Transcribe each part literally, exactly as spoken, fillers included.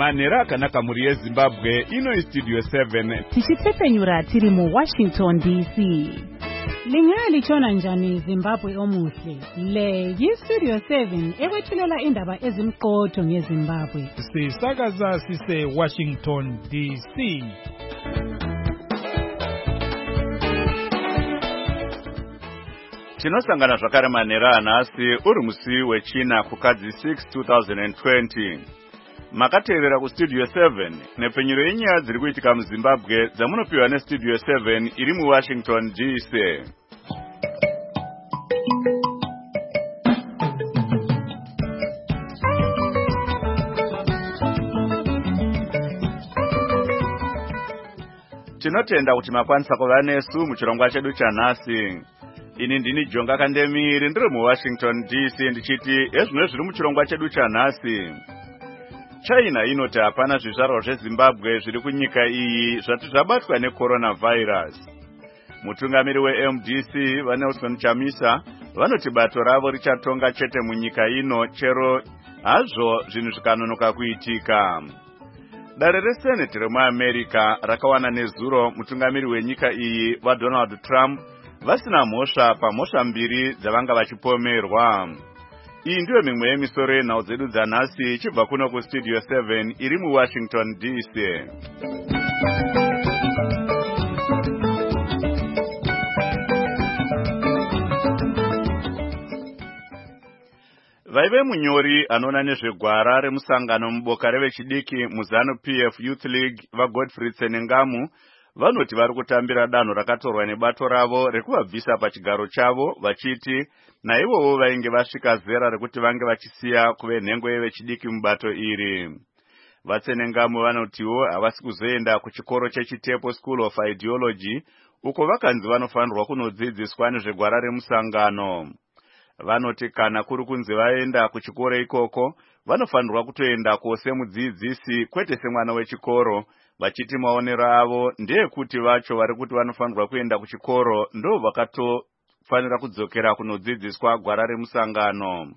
Manera akanaka muri yeZimbabwe ino Studio seven. Tichitepfenyura tiri mu Washington D C. Lingali chona njani Zimbabwe omuhle. Le yi Studio seven ekwethulela indaba ezimqotho ngeZimbabwe. Sisakaza sise Washington D C. Tinosangana zvakare manera anhasi uri musi wechina kukadzi six two thousand twenty. Makateerera ku Studio seven nepfenyuro yenyaya dziri kuitika muZimbabwe dzamunopiwa neStudio seven iri mu Washington D C. Tinotenda kuti makwanisa kuva nesu muchirongwa chedu chanhasi. Ini ndini Jonga Kandemiri ndiri mu Washington D C ndichiti ezvino zviri muchirongwa chedu chanhasi. China inoti hapana zvizvarwa zveZimbabwe zviri kunyika iyi zvati zvabatwa necoronavirus. Mutungamiri weM D C vaNelson Chamisa vanoti bato ravo richatonga chete munyika ino chero hazvo zvinhu zvikanonoka kuitika. Dare reSenate remuAmerica rakawana nezuro mutungamiri wenyika iyi vaDonald Trump vasina mhosva pamhosva mbiri dzavanga vachipomerwa. Iyi ndiyo mimwe yemisoro yenhau dzedu dzanhasi ichibva kuno kuStudio seven iri mu Washington D C. Vaive munyori anoona nezvegwara remusangano muboka revechidiki muZanu-P F Youth League vaGodfrey Tsenengamu vanoti vari kutambira danho rakatorwa nebato ravo rekuvabvisa pachigaro chavo vachiti naivowo vainge vasvika zera rekuti vange vachisiya kuve nhengo yevechidiki mubato iri. Vatsenengamu vanotiwo havasi kuzoenda kuchikoro cheChitepo School of Ideology uko vakanzi vanofanirwa kunodzidziswa nezvegwara remusangano. Vanoti kana kuri kunzi vaenda kuchikoro ikoko vanofanirwa kutoenda kose mudzidzisi kwete semwana wechikoro, vachiti maonero avo ndeyekuti vacho vari kuti vanofanirwa kuenda kuchikoro ndo vakatofanira kudzokera kunodzidziswa gwara remusangano.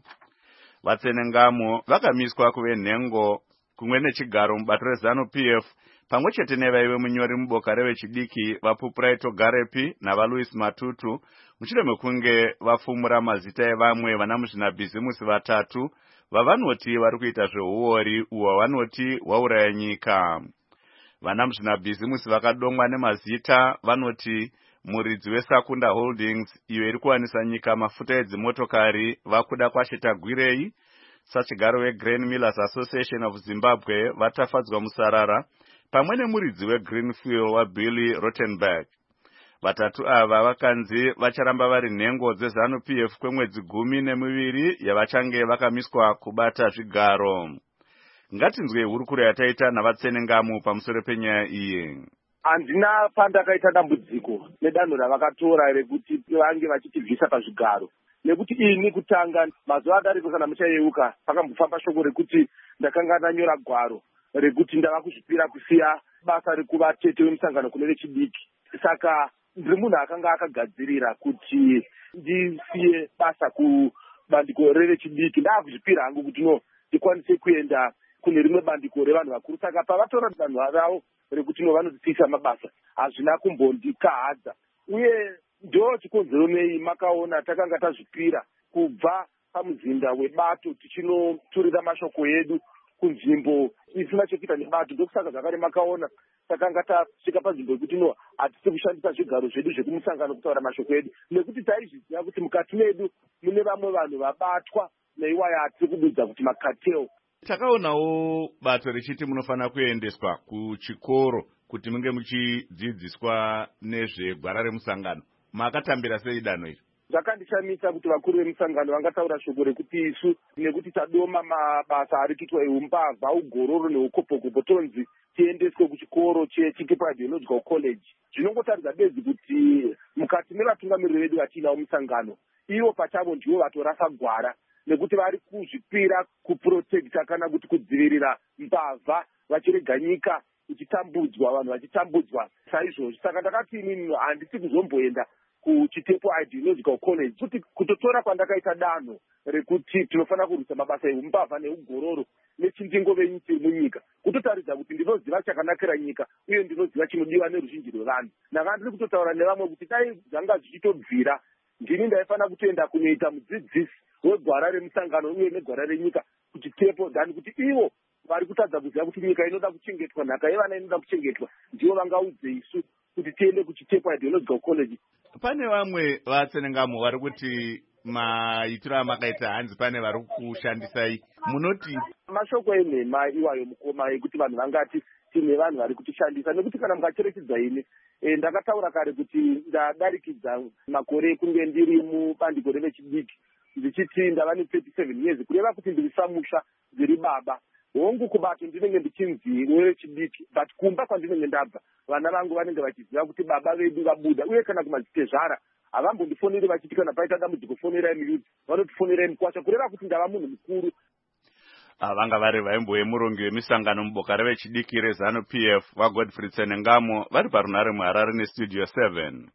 Vatsenengamu vakamiswa kuve nhengo kumwe nechigaro mubato reZanu-P F pamwe chete nevaive munyori muboka revechidiki vaPupraito Garepi navaLouis Matutu mushure mekunge vafumura mazita evamwe vana muzvinabhizimusi vatatu vavanoti vari kuita zveuori uho vanoti wauraya nyika. Vana muzvinabhizimusi vakadongwa nemazita vanoti muridzi weSakunda Holdings iyo iri kuwanisa nyika mafuta edzimotokari vakuda kwachitagwirei, sachigaro weGrain Millers Association of Zimbabwe vatafadzwa musarara pamwe nemuridzi weGreenfuel waBilly Rottenberg. Vatatu ava vakanzi vacharamba vari nhengo dzeZanu-P F kwemwedzi gumi nemiviri yavachange vakamiswa kubata zvigaro. Ngatinzwe hurukuro yataita naVatsenengamu pamusoro penyaya iyi. Handina pandakaita dambudziko nedanho ravakatora rekuti vange vachitibvisa pazvigaro. Nekuti ini kutanga mazuva adariko kana muchayeuka pakambofamba shoko rekuti ndakanga ndanyora gwaro rekuti ndava kuzvipira kusiya basa rekuva tete wemusangano kune vechidiki. Saka ndiri munhu akanga akagadzirira kuti ndisiye basa kubandiko revechidiki. Ndakuzvipira hangu kuti no ndikwanise kuenda kune rimwe bandiko revanhu vakuru. Saka pavatora danho ravo rekuti no vanodzitsisa mabasa hazvina kumbondikahadza. Uye ndo chikonzero nei makaona takanga tazvipira kubva pamuzinda webato tichinoturira mashoko edu kunzvimbo isina chekuita nebato. Ndokusaka zvakare makaona takanga tasvika panzvimbo yekuti no hatisi kushandisa zvigaro zvedu zvekumusangano kutaura mashoko edu nekuti taizviziva kuti mukati medu mune vamwe vanhu vabatwa neiwaya hatisi kududza kuti makatel. Takaonawo bato richiti munofanira kuendeswa kuchikoro kuti munge muchidzidziswa nezvegwara remusangano. Makatambira sei danho iri? Zvakandishamisa kuti vakuru vemusangano vangataura shoko rekuti isu nekuti tadoma mabasa ari kuitwa eumbavha, ugororo neukopokopo tonzi tiendeswe kuchikoro cheChitepo Ideological College. Zvinongotaridza bedzi kuti mukati mevatungamiriri vedu vatiinawo musangano ivo pachavo ndivo vatorasa gwara nekuti vari kuzvipira kuprotekta kana kuti kudzivirira mbavha vachirega nyika ichitambudzwa, vanhu vachitambudzwa saizvozvo. Saka ndakati inini handisi kuzomboenda kuChitepo Ideological College kuti kutotora kwandakaita danho rekuti tinofanira kurwisa mabasa eumbavha neugororo nechindingove nyika munyika, kutotaridza kuti ndinoziva chakanakira nyika uye ndinoziva chinodiwa neruzhinji rwevanhu. Ndanga ndiri kutotaura nevamwe kuti dai zvanga zvichitobvira ndini ndaifanira kutoenda kunoita mudzidzisi wegwara remusangano uye negwara renyika kuti tepo dhani kuti ivo vari kutadza kuziva kuti nyika inoda kuchengetwa, nhaka yevana inoda kuchengetwa, ndivo vangaudze isu kuti tiende kuchitepo ideological college. Pane vamwe vatsenengamo vari kuti maitiro amakaita hanzi pane vari kushandisai, munoti? Mashoko enhema iwayo mukoma ekuti vanhu vangati tine vanhu vari kutishandisa, nekuti kana mukacherechedza ini e, ndakataura kare kuti ndadarikidza makore ekunge ndiri mubandiko revechidiki ndichiti ndava ne thirty-seven years, kureva kuti ndiri samusha ndiri baba hongu kubato ndinenge ndichinzi wechidiki, but kumba kwandinenge ndabva vana vangu vanenge vachiziva kuti baba vedu vabuda, uye kana kumadzitezvara havambondifoneri vachiti kana paita dambudziko fonerai muyudzi, vanotifonerai mukwasha, kureva kuti ndava munhu mukuru. Vanga vari vaimboye murongi wemisangano muboka revechidiki rezanu P F vaGodfrey Tsenengamo vari parunare muHarare nestudio seven.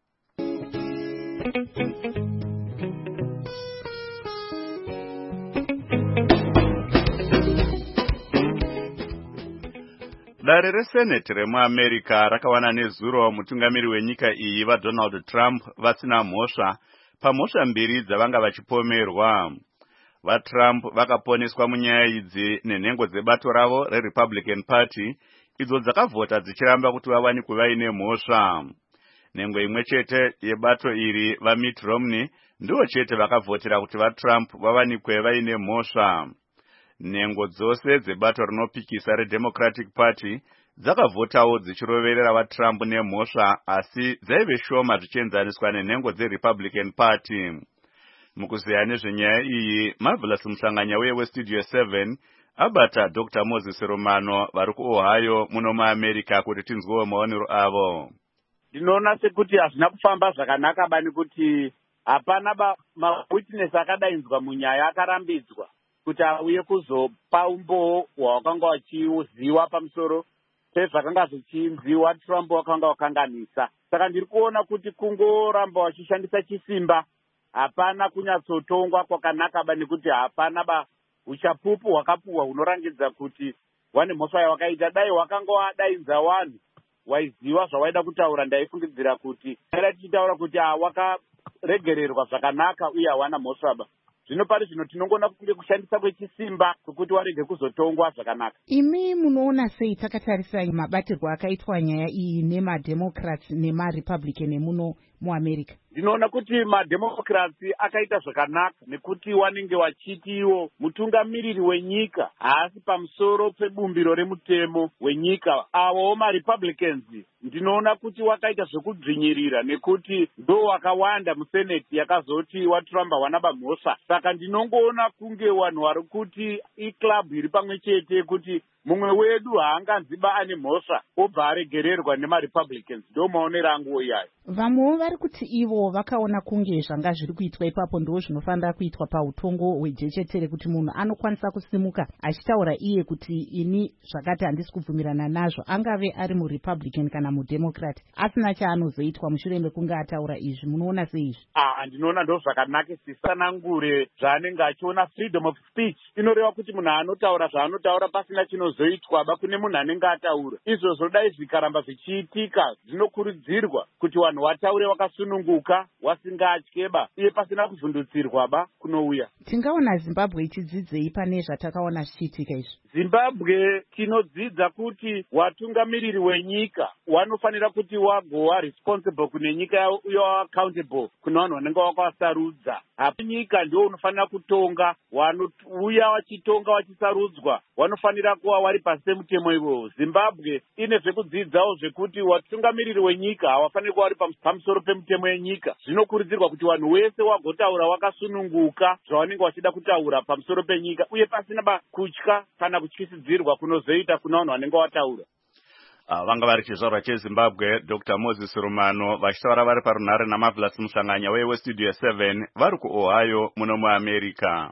Dare reseneti remuAmerica rakawana nezuro mutungamiri wenyika iyi vaDonald Trump vasina mhosva pamhosva mbiri dzavanga vachipomerwa. VaTrump vakaponeswa munyaya idzi nenhengo dzebato ravo reRepublican Party idzo dzakavhota dzichiramba kuti vawanikwe vaine mhosva. Nhengo imwe chete yebato iri vaMitt Romney ndivo chete vakavhotera kuti vaTrump vawanikwe vaine mhosva. Nhengo dzose dzebato rinopikisa reDemocratic Party dzakavhotawo dzichiroverera vaTrump nemhosva, asi dzaive shoma zvichienzaniswa nenhengo dzeRepublican Party. Mukuziya nezvenyaya iyi, Marvelous Musanganya weye westudio seven abata Doctor Moses Romano vari kuOhio muno muAmerica kuti tinzwewo maonero avo. Ndinoona sekuti hazvina kufamba zvakanaka bani kuti hapana mawitness akadainzwa munyaya akarambidzwa kuti auye kuzopa umboo hwawakanga wachiuziwa pamusoro pezvakanga zvichinziwa Trump wakanga wakanganisa. Saka ndiri kuona kuti kungoramba wachishandisa chisimba, hapana kunyatsotongwa kwakanaka bani kuti hapana ba uchapupu hwakapuwa hunorangidza kuti wane mhosva yawakaita. Dai wakanga wadainza vanhu waiziva zvawaida kutaura, ndaifungidzira kuti era tichitaura kuti wakaregererwa zvakanaka uye hawana mhosva ba. Zvino pari zvino tinongona kunge kushandisa kwechisimba kuti warege kuzotongwa zvakanaka. Imi munoona sei takatarisa mabatirwo akaitwa nyaya iyi nemademocrats nemarepublican emuno muAmerica? Ndinoona kuti mademocrats akaita zvakanaka nekuti wanenge wachiti iwo mutungamiriri wenyika haasi pamusoro pebumbiro remutemo wenyika. Avo marepublicans ndinoona kuti wakaita zvekudzvinyirira nekuti ndo wakawanda museneti yakazoti waTrump wanaba mhosva. Saka ndinongoona kunge vanhu vari kuti iclub iri pamwe chete kuti mumwe wedu haanganziba ane mhosva obva aregererwa nemarepublicans. Ndo maonero angu iyayo. Vamwewo vari kuti ivo vakaona kunge zvanga zviri kuitwa ipapo ndo zvinofanira kuitwa pautongo hwejechetere, kuti munhu anokwanisa kusimuka achitaura iye kuti ini zvakati handisi kubvumirana nazvo, angave ari murepublican kana mudemocrat, asina chaanozoitwa mushure mekunge ataura izvi. Munoona seizvi? Ah, ndinoona ndo zvakanakisisa nangure zvaanenge achiona freedom of speech inoreva kuti munhu anotaura zvaanotaura pasina chinozoitwa ba kune munhu anenge ataura. Izvozvo dai zvikaramba zvichiitika, zvinokurudzirwa kuti vanhu wataure wakasununguka wasingatyeba iye pasina kuvhundutsirwa ba kunouya. Tingaona Zimbabwe ichidzidzei pane zvatakaona zvichiitika izvi? Zimbabwe tinodzidza kuti watungamiriri wenyika wanofanira kuti wagowa responsible kune nyika yavo uye accountable kuna vanhu vanenge wakavasarudza. Hapo nyika ndio unofanira kutonga, wanouya wachitonga wachisarudzwa wanofanira kuva wari pasi pemutemo iwowo. Zimbabwe ine zvekudzidzawo zvekuti watungamiriri wenyika hawafaniri kuva wari pamusoro pemutemo yenyika. Zvinokurudzirwa kuti vanhu wese wagotaura wakasununguka zvawanenge wachida kutaura pamusoro penyika uye pasina kutya kana kutyisidzirwa kunozoita kuna vanhu vanenge wataura. Uh, vanga vari chizvarwa cheZimbabwe Doctor Moses Romano vachitaura vari parunhare naMarvelous Musanganya weye westudio seven vari kuOhio muno muAmerica.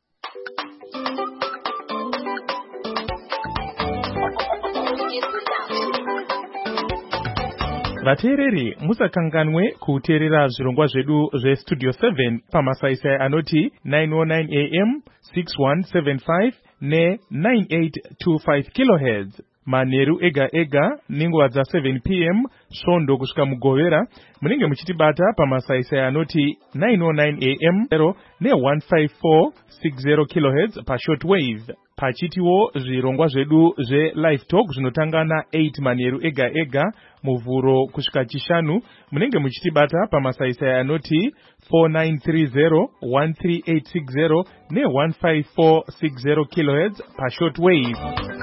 Vateereri, musakanganwe kuteerera zvirongwa zvedu zvestudio seven pamasaisai anoti nine oh nine a m, six one seven five, ne nine eight two five kilohertz. Manheru ega ega ninguva dza seven p m svondo kusvika mugovera munenge muchitibata pamasaisai anoti nine oh nine a m ne one five four six zero kilohertz pashortwave. Pachitiwo zvirongwa zvedu zve-live talk zvinotanga na eight manheru ega ega muvhuro kusvika chishanu munenge muchitibata pamasaisai anoti four nine three zero one three eight six zero ne one five four six zero kilohertz pashortwave.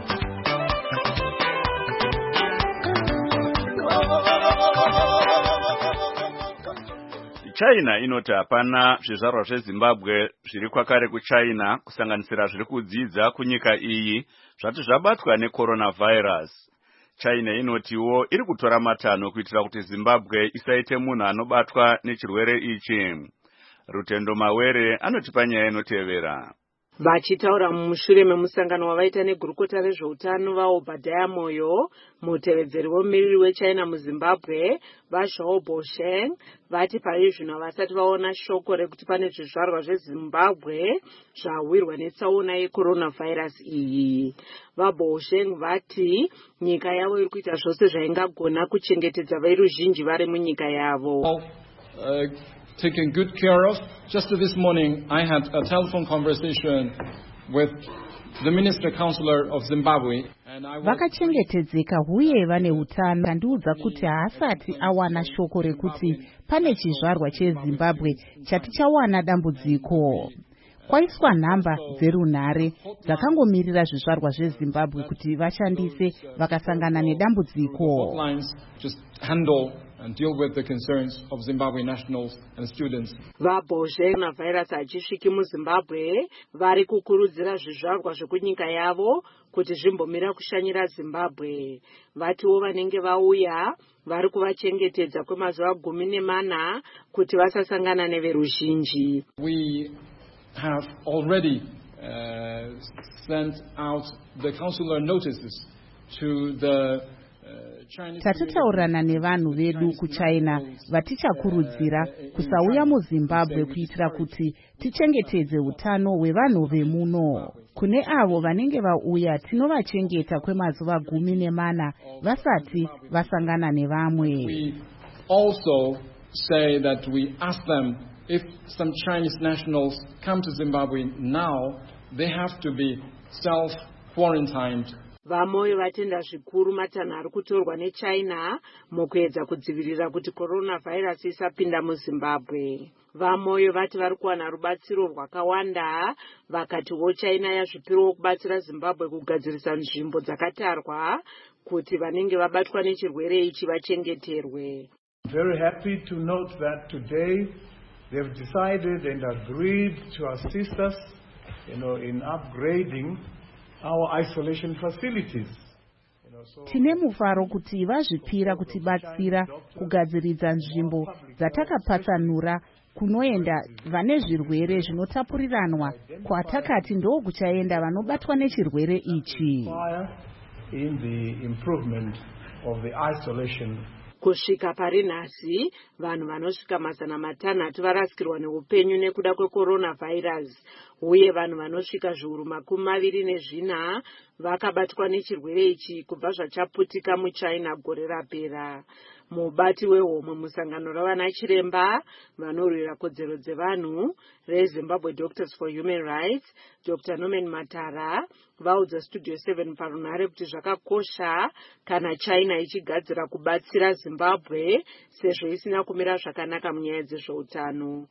China inoti hapana zvizvarwa zveZimbabwe zviri kwakare kuChina kusanganisira zviri kudzidza kunyika iyi zvati zvabatwa necoronavirus. China inotiwo iri kutora matanho kuitira kuti Zimbabwe isaite munhu anobatwa nechirwere ichi. Rutendo Mawere anotipa nyaya inotevera. Vachitaura mumushure memusangano wavaita negurukota rezveutano vaObadiah Moyo, mutevedzeri womumiriri weChina muZimbabwe vaZhao Bosheng vati pari zvino vasati vaona shoko rekuti pane zvizvarwa zveZimbabwe zvawirwa netsaona yecoronavirus iyi. VaBosheng vati nyika yavo iri kuita zvose zvaingagona kuchengetedza veruzhinji vari munyika yavo. Uh, taken good care of. Just this morning, I had a telephone conversation with the Minister Councillor of Zimbabwe. Vakachengetedzeka uye vane utano. Kandiudza kuti haasati awana shoko rekuti pane chizvarwa cheZimbabwe chati chawana dambudziko. Kwaiswa nhamba dzerunhare dzakangomirira zvizvarwa zveZimbabwe kuti vashandise vakasangana nedambudziko. And deal with the concerns of Zimbabwe nationals and students. VaBosheng na virus achisviki muZimbabwe vari kukurudzira zvizvarwa zvekunyika yavo kuti zvimbomira kushanyira Zimbabwe. Vatiwo vanenge vauya vari kuvachengetedza kwemazuva gumi nemana kuti vasasangana neveruzhinji. We have already uh, sent out the consular notices to the Tatitaurana nevanhu vedu kuChina vatichakurudzira kusauya muZimbabwe kuitira kuti tichengetedze utano hwevanhu vemuno. Kune avo vanenge vauya tinovachengeta kwemazuva gumi nemana vasati vasangana nevamwe. We also say that we ask them if some Chinese nationals come to Zimbabwe now, they have to be self-quarantined. VaMoyo vatenda zvikuru matanho ari kutorwa neChina mukuedza kudzivirira kuti coronavirus isapinda muZimbabwe. VaMoyo vati vari kuwana rubatsiro rwakawanda, vakatiwo China yazvipiriwo kubatsira Zimbabwe kugadzirisa nzvimbo dzakatarwa kuti vanenge vabatwa nechirwere ichi vachengeterwe. Very happy to note that today they've decided and agreed to assist us, you know, in upgrading our isolation facilities. Tine mufaro kuti vazvipira kutibatsira kugadziridza nzvimbo dzatakapatsanura kunoenda vane zvirwere zvinotapuriranwa kwatakati ndo kuchaenda vanobatwa nechirwere ichi. In the improvement of the isolation. Kusvika pari nhasi vanhu vanosvika mazana matanhatu varasikirwa neupenyu nekuda kwecoronavirus uye vanhu vanosvika zviuru makumi maviri nezvina vakabatwa nechirwere ichi kubva zvachaputika muChina gore rapera. Mubati wehomwe musangano ravana chiremba vanorwira kodzero dzevanhu reZimbabwe Doctors for Human Rights, Doctor Norman Matara, vaudza Studio seven parunhare kuti zvakakosha kana China ichigadzira kubatsira Zimbabwe sezvo isina kumira zvakanaka munyaya dzezveutano.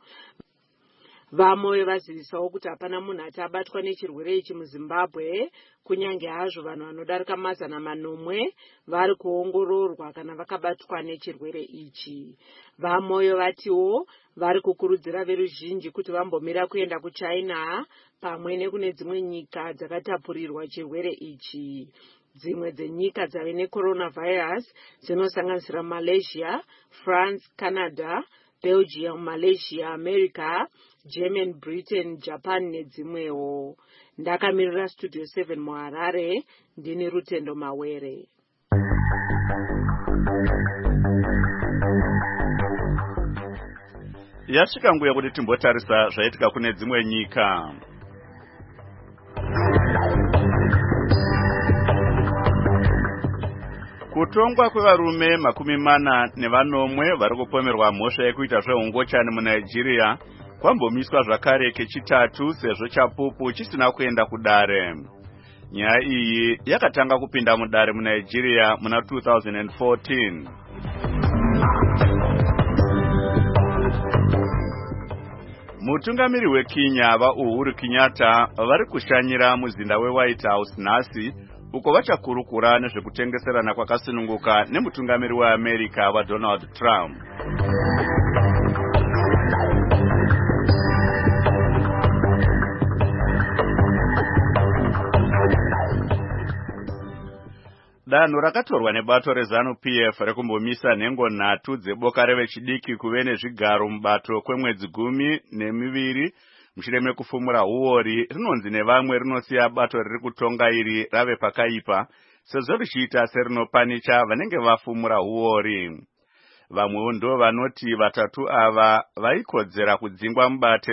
VaMoyo vazivisawo kuti hapana munhu achabatwa nechirwere ichi muZimbabwe, kunyange hazvo vanhu vanodarika mazana manomwe vari kuongororwa kana vakabatwa nechirwere ichi. VaMoyo vatiwo vari kukurudzira veruzhinji kuti vambomira kuenda kuChina pamwe nekune dzimwe nyika dzakatapurirwa chirwere ichi. Dzimwe dzenyika dzave necoronavirus dzinosanganisira Malaysia, France, Canada, Belgium, Malaysia, America, German, Britain, Japan nedzimwewo. Ndakamirira Studio seven muHarare, ndini Rutendo Mawere. Yasvika nguva kuti timbotarisa zvaitika kune dzimwe nyika. Kutongwa kwevarume makumi mana nevanomwe vari kupomerwa mhosva yekuita zveungochani muNigeria kwambomiswa zvakare kechitatu sezvo chapupu chisina kuenda kudare. Nyaya iyi yakatanga kupinda mudare muNigeria muna two thousand fourteen. Mutungamiri weKenya vaUhuru Kenyatta vari kushanyira muzinda weWhite House nhasi uko vachakurukura nezvekutengeserana kwakasununguka nemutungamiri weAmerica vaDonald Trump. Danho rakatorwa nebato reZANU-P F rekumbomisa nhengo nhatu dzeboka revechidiki kuve nezvigaro mubato kwemwedzi gumi nemiviri mushure mekufumura uori rinonzi nevamwe rinosiya bato riri kutonga iri rave pakaipa sezvo richiita serinopanicha vanenge vafumura uori. Vamwewo ndo vanoti vatatu ava vaikodzera kudzingwa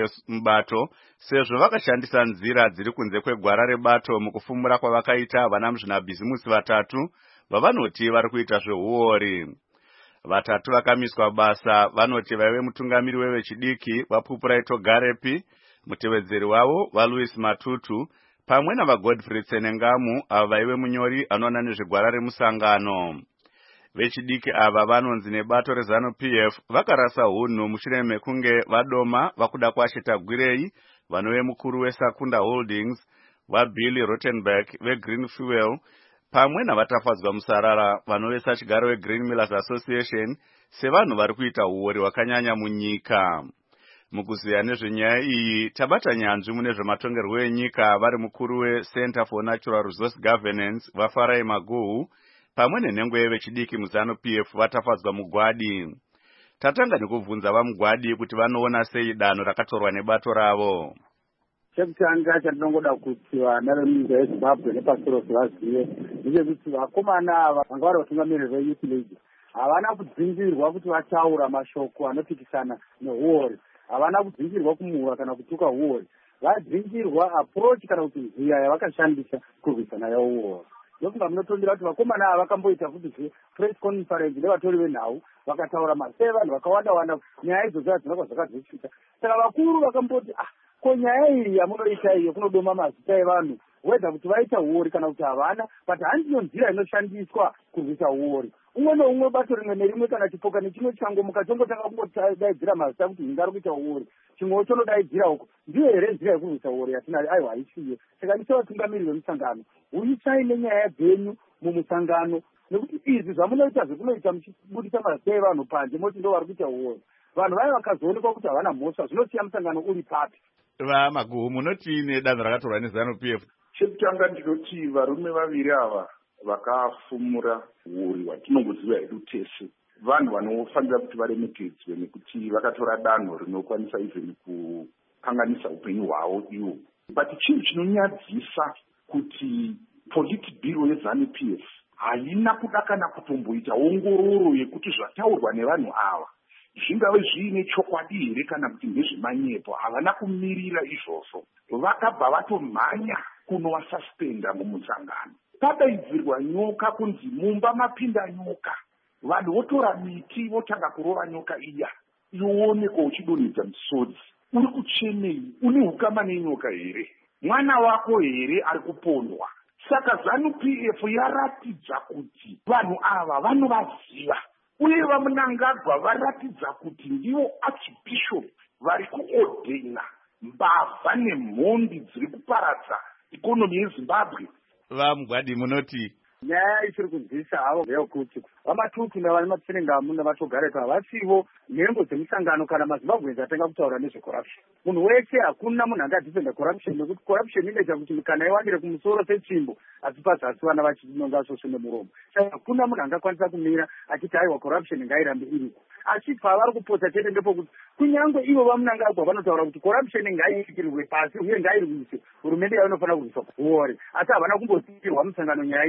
mubato sezvo vakashandisa nzira dziri kunze kwegwara rebato mukufumura kwavakaita vana muzvinabhizimusi vatatu vavanoti vari kuita zveuori. Vatatu vakamiswa basa vanoti vaive mutungamiri wevechidiki vaPupurai Togarepi, mutevedzeri wavo vaLouis Matutu pamwe navaGodfrey Tsenengamu ava vaive munyori anoona nezvegwara remusangano. Vechidiki ava vanonzi nebato reZANU-P F vakarasa hunhu mushure mekunge vadoma vakuda kuashita Gwirei vanove mukuru weSakunda Holdings, vaBilly Rottenberg veGreen Fuel pamwe navatafadzwa musarara vanove sachigaro weGreen Millers Association sevanhu vari kuita uori hwakanyanya munyika. Mukuziya nezvenyaya iyi tabata nyanzvi mune zvematongerwo enyika vari mukuru weCenter for Natural Resource Governance vaFarai Maguhu pamwe nenhengo yevechidiki muZANU-P F vatafadzwa mugwadi. Tatanga nekubvunza vamugwadi kuti vanoona sei danho rakatorwa nebato ravo. Chekutanga chandinongoda kuti vana vemunyika yeZimbabwe nepasi rose vazive ndechekuti vakomana ava vanga vari vatungamiriri veYouth League havana kudzingirwa kuti vataura mashoko anopikisana neuori, havana kudzingirwa kumuhura kana kutuka uori, vadzingirwa approach kana kuti nzira yavakashandisa kurwisana yeuori. Ndofunga munotondera kuti vakomana ava vakamboita futi press conference nevatori venhau vakataura maseven vakawanda wanda nyaya idzodzo hadzina zvakazosvika. Saka vakuru vakamboti ah ko nyaya iyi yamunoita iyo kunodoma mazita evanhu wedza kuti vaita uori kana kuti havana, but handiyo nzira inoshandiswa kurwisa uori. Umwe neumwe bato rimwe nerimwe kana chipoka nechimwe changomuka chongotanga kungotidaidzira mazita kuti ingari kuita uori, chimwewo chonodaidzira uko. Ndiyo here nzira yekurwisa uori yatinari aiwa haisiye. Saka ndicho vatungamiri vemusangano uyisai nenyaya dzenyu mumusangano, nekuti izvi zvamunoita zvekunoita muchibudisa mazita evanhu panze moti ndo vari kuita uori. Vanhu vaya vakazoonekwa kuti havana mhosva zvinosiya musangano uri papi. VaMaguhu munoti nedanho rakatorwa neZANU-P F? Chekutanga ndinoti varume vaviri ava vakafumura uori hwatinongoziva hedu tese vanhu vanofanira kuti varemekedzwe nekuti vakatora danho rinokwanisa even kukanganisa upenyu hwavo ivo. But chinhu chinonyadzisa kuti politi bhiro yeZANU-P F haina kuda kana kutomboita ongororo yekuti zvataurwa nevanhu ava zvingave zviine chokwadi here kana kuti ndezvemanyepo. Havana kumirira izvozvo, vakabva vatomhanya kunovasuspenda mumusangano. Padaidzirwa nyoka kunzi mumba mapinda nyoka, vanhu votora miti votanga kurova nyoka iya ionekwa uchidonhedza misodzi. Uri kuchenei? Une ukama nenyoka here? Mwana wako here ari kupondwa? Saka ZANU-P F yaratidza kuti vanhu ava vanovaziva uye vamunangagwa varatidza kuti ndivo archbishop vari kuodhena mbavha nemhondi dziri kuparadza ikonomi yeZimbabwe. VaMugwadi munoti nyaya ichiri kunzwisa havo ndeyekuti vaMatutu navane Matsenengamu navatogarepa vasivo nhengo dzemusangano kana maZimbabwenzi atanga kutaura nezvecorruption. Munhu wese hakuna munhu angadhifenda corruption nekuti corruption inoita kuti mikana iwandire kumusoro setsvimbo asi pazasi vana vachinonga svosvo nemuromo. Saka hakuna munhu angakwanisa kumira achiti aiwa corruption ngairambe iriko. Asi pavari kupota chete ndepokuti kunyange ivo vamunangagwa vanotaura kuti corruption ngaiitirwe pasi uye ngairwiswe, hurumende yavo inofanira kurwiswa uori, asi havana kumbotsitirwa musangano nyaya iyoyo.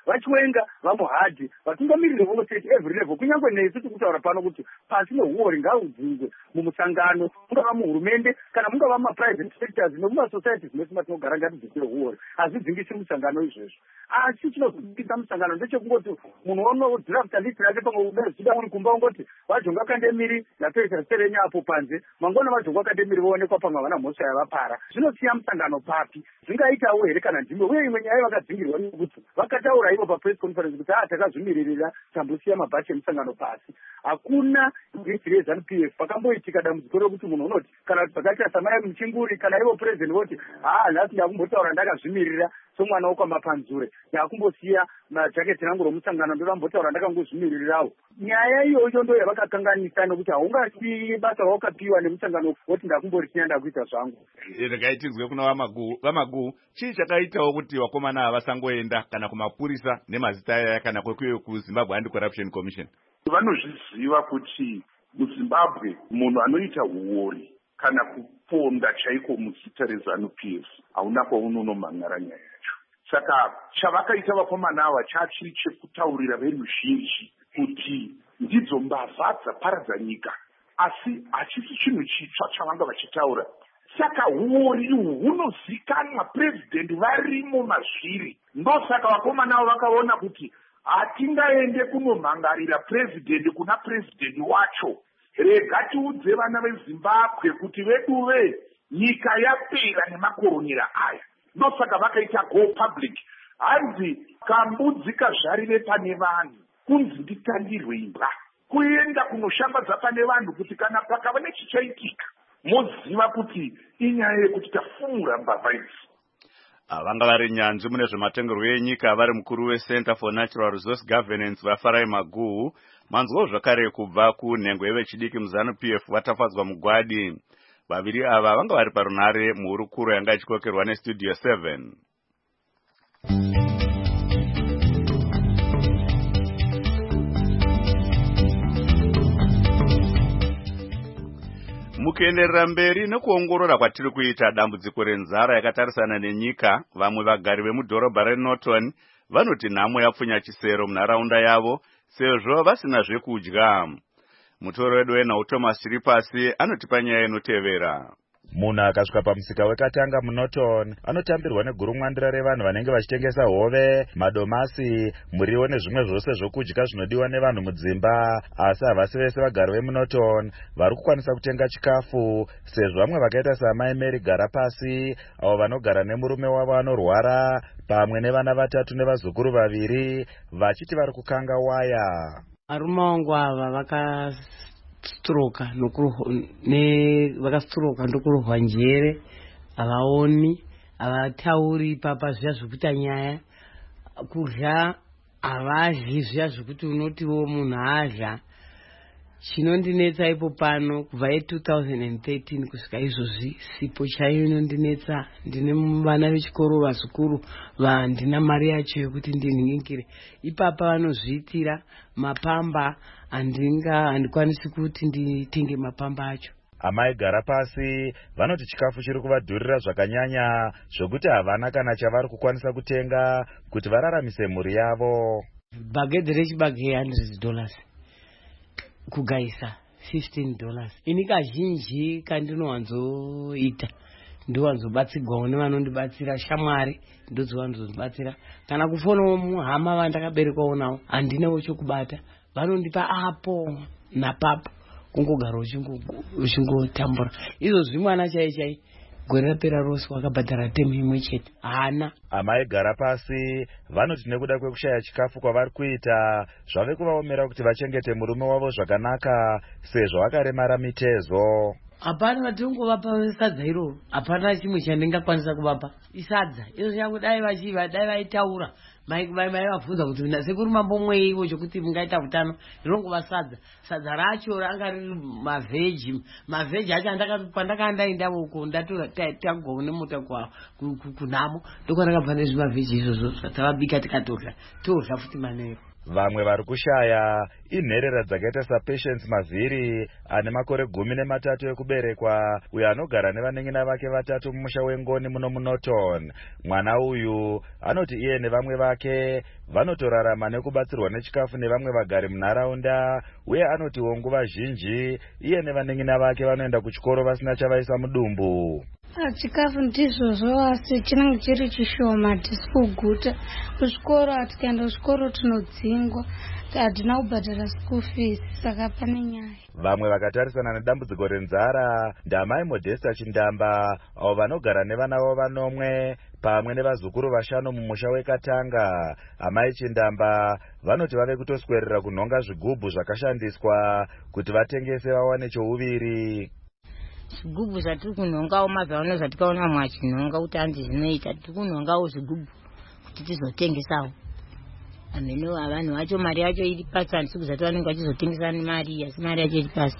vachiwenga vamuhadhi vatungamiriri vose every level kunyange nesu tiri kutaura pano kuti pasi neuori ngaudzingwe mumusangano mungava muhurumende kana mungava maprivate sectors nemumasocieties mese matinogara ngatidzingire uori hazvidzingisi musangano izvezvo asi chinodzingisa musangano ndechekungoti munhu onodrafta list rake pamwe udazvida uri kumba ungoti vajonga kandemiri napeisa serenya apo panze mangona vajonga kandemiri voonekwa pamwe havana mhosva yavapara zvinosiya musangano papi zvingaitawo here kana ndimwe uye imwe nyaya vakadzingirwa nekuti vakataura ivo papress conference kuti a takazvimiririra tambosiya mabhachi emusangano pasi hakuna list reZANU P F pakamboitika dambudziko rekuti munhu unoti kana zvakaita samai muchinguri kana ivo president voti ha nhasi ndakumbotaura ndakazvimirira somwana wokwamapanzure ndakumbosiya majaketi rangu romusangano ndorambotara ndakangozvimiririrawo nyaya iyoyo ndo yavakakanganisa nekuti haungasiyi basa rawakapiwa nemusangano woti ndakumborisiya ndakuita zvangu. Rekaitizwe kuna vamaguu vamaguu chii chakaitawo kuti vakomana vasangoenda kana kumapurisa nemazita aya kana kwekweyo kuZimbabwe Anti-Corruption Commission? Vanozviziva kuti muZimbabwe munhu anoita uori kana kuponda chaiko muzita reZANU P F hauna kwaunonomhanyara nyaya yacho. Saka chavakaita vakomana ava chachiri chekutaurira veruzhinji kuti ndidzo mbavha dzaparadza nyika, asi hachisi chinhu chitsva chavanga vachitaura. Saka uori uhu hunozikanwa, president varimo mazviri. Ndosaka vakomana ava vakaona kuti hatingaende kunomhangarira president kuna president wacho. Rega tiudze vana veZimbabwe kuti veduve nyika yapera nemakoronera aya. Ndosaka vakaita go public. Hanzi kambudzi kazvarire pane vanhu kunzi nditandirwe imbwa. Kuenda kunoshambadza pane vanhu kuti kana pakava nechichaitika moziva kuti inyaya yekuti tafumura mbavha idzi. Vanga vari nyanzvi mune zvematongerwo enyika vari mukuru weCenter for Natural Resource Governance vaFarai Maguhu. Manzwawo zvakare kubva kunhengo yevechidiki muZANU P F vatafadzwa mugwadi. Vaviri ava vanga vari parunare muhurukuro yanga ichikokerwa neStudio seven. Mukuenderera mberi nekuongorora kwatiri kuita dambudziko renzara yakatarisana nenyika, vamwe vagari vemudhorobha reNorton vanoti nhamo yapfunya chisero munharaunda yavo sezvo vasina zvekudya. Mutoro wedu wenhau Thomas Chiripasi anotipa nyaya inotevera. Munhu akasvika pamusika wekatanga muNorton anotambirwa negurumwandira revanhu vanenge vachitengesa hove, madomasi, muriwo nezvimwe zvose zvokudya zvinodiwa nevanhu mudzimba. Asi havasi vese vagari vemuNorton vari kukwanisa kutenga chikafu, sezvo vamwe vakaita saamai Mary Garapasi avo vanogara nemurume wavo anorwara pamwe nevana vatatu nevazukuru vaviri vachiti vari kukanga waya. Varume vangu ava vaka stroka ne vakastroka ndokurohwa njere, havaoni, havatauri papa zviya zvekuita nyaya, kurya havadyi zviya zvekuti unotiwo munhu adya. Chinondinetsa ipo pano kubva ye two thousand thirteen kusvika izvozvi sipo chaiyo inondinetsa. Ndine vana vechikoro vazukuru vandina mari yacho yokuti ndinhingire. Ipapa vanozviitira mapamba, handinga handikwanisi kuti nditenge mapamba acho. Amai Garapasi vanoti chikafu chiri kuvadhurira zvakanyanya zvokuti havana kana chavari kukwanisa kutenga kuti vararamise mhuri yavo. Bagedhi rechibage hundred dollars. Kugaisa fifteen dollars. Ini kazhinji kandinowanzoita ndowanzobatsirwawo nevanondibatsira, shamwari ndodzovanzobatsira. Kana kufonawo muhama vandakaberekwawo navo handinawo chokubata, vanondipa apo napapo kungogara uchingotambura. Izvozvi mwana chai chai gore rapera rose wakabhadhara temu imwe chete hana. Amai Garapasi vanoti nekuda kwekushaya chikafu kwavari kuita zvave kuvaomera kuti vachengete murume wavo zvakanaka sezvo vakaremara mitezo. Hapana vatongovapa sadza iroro, hapana chimwe chandingakwanisa kuvapa isadza. Izvo changu dai vachiva dai vaitaura mai vabvunza kuti nasekuru mambomweiwo chokuti mungaita utano, rinongova sadza. Sadza racho ranga riri mavheji, mavheji acho pandakaandainda uko ndatora tagwa nemota kunhamo ndokandakabva nezvimavheji izvozvo zvatavabika tikatorya torya futi manero. Vamwe vari kushaya inherera dzakaita saPatience Mavhiri ane makore gumi nematatu ekuberekwa, uyo anogara nevaneng'ina vake vatatu mumusha weNgoni muno muNorton. Mwana uyu anoti iye nevamwe vake vanotorarama nekubatsirwa nechikafu nevamwe vagari munharaunda, uye anotiwo nguva zhinji iye nevaneng'ina vake vanoenda kuchikoro vasina chavaisa mudumbu. Chikafu ndizvozvo asi chinenge chiri chishoma, tisi kuguta. Kuzvikoro tikaenda kuchikoro tinodzingwa, hatina kubhadhara school fees, saka pane nyaya. Vamwe vakatarisana nedambudziko renzara ndamai Modesta Chindamba, avo vanogara nevana vavo vanomwe pamwe nevazukuru vashanu mumusha weKatanga. Amai Chindamba vanoti vave kutoswerera kunhonga zvigubhu zvakashandiswa kuti vatengese vawane chouviri. Zvigubhu zvatiri kunhongawo mazano zvatikaona mwachinhonga kuti handi zvinoita, tiri kunhongawo zvigubhu kuti tizotengesawo. Ameno vanhu vacho mari yacho iri pasi, handisi kuzati vanenge vachizotengesa nemari, asi mari yacho iri pasi.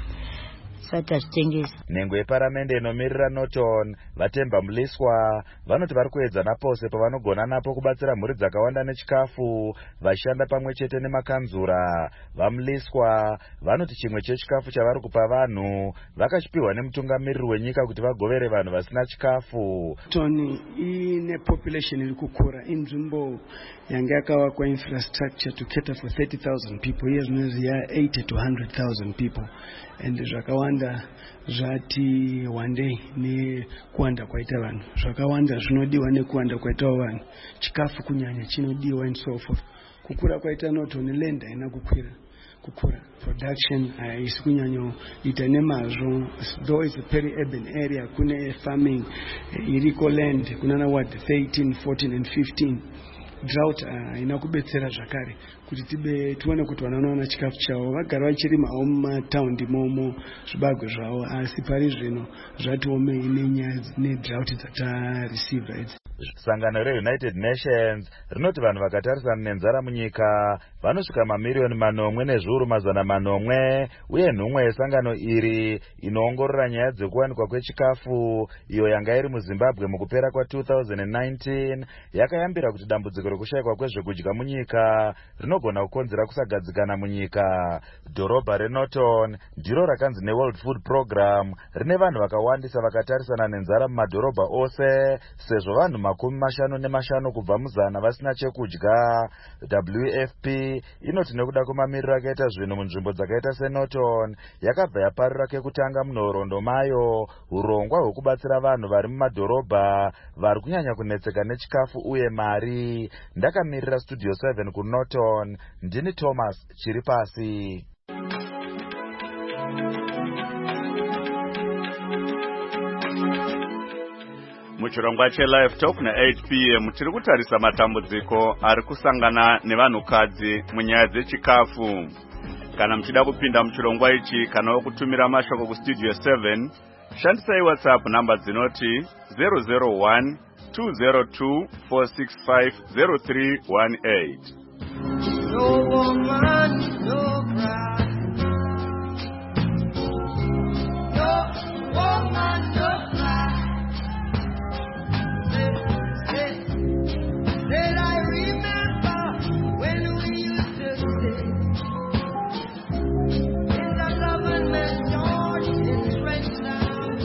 Sati azvitengesa. Nhengo yeparamende inomirira Norton, Vatemba Muliswa, vanoti vari kuedzana pose pavanogona napo kubatsira mhuri dzakawanda nechikafu, vachishanda pamwe chete nemakanzura. VaMuliswa vanoti chimwe chechikafu chavari kupa vanhu vakachipiwa nemutungamiriri wenyika kuti vagovere vanhu vasina chikafu. Tony ine population iri kukura, inzvimbo yanga yakavakwa infrastructure to cater for thirty thousand people, iye zvinoziya eighty to one hundred thousand people, and zvakawanda zvati wandei nekuwanda kwaita vanhu, zvakawanda zvinodiwa nekuwanda kwaitawo vanhu, chikafu kunyanya chinodiwa and so forth. Kukura kwaita Norton land haina kukwira kukura, production haisi kunyanyoita nemazvo, though it's a peri-urban area, kune farming iriko land kunana ward thirteen, fourteen and fifteen. Drought haina kubetsera zvakare kuti tibe tuone kuti vanoona chikafu chavo, vagara vachirimawo mumataundi momo zvibagwe zvavo, asi pari zvino zvatiomei nenyaya nedrought dzatareceiva idzi. Sangano reUnited Nations rinoti vanhu vakatarisana nenzara munyika vanosvika mamiliyoni manomwe nezviuru mazana manomwe, uye nhumwe yesangano iri inoongorora nyaya dzekuwanikwa kwechikafu iyo yanga iri muZimbabwe mukupera kwa two thousand nineteen yakayambira kuti dambudziko rekushayikwa kwezvekudya munyika rinogona kukonzera kusagadzikana munyika. Dhorobha reNorton ndiro rakanzi neWorld Food Program rine vanhu vakawandisa vakatarisana nenzara mumadhorobha ose, sezvo vanhu makumi mashanu nemashanu kubva muzana vasina chekudya. W F P inoti nekuda kwemamiriro akaita zvinhu munzvimbo dzakaita seNorton yakabva yaparira kekutanga munhoroondo mayo urongwa hwekubatsira vanhu vari mumadhorobha vari kunyanya kunetseka nechikafu uye mari. Ndakamirira Studio seven kuNorton, ndini Thomas Chiripasi. Muchirongwa cheLive Talk na eight p m tiri kutarisa matambudziko ari kusangana nevanhukadzi munyaya dzechikafu. Kana muchida kupinda muchirongwa ichi kana kutumira mashoko kuStudio seven, shandisai WhatsApp namba dzinoti zero zero one two zero two four six five zero three one eight. No woman, no cry. No woman, no cry. Did I remember when we used to sit in the government yard in Trenchtown,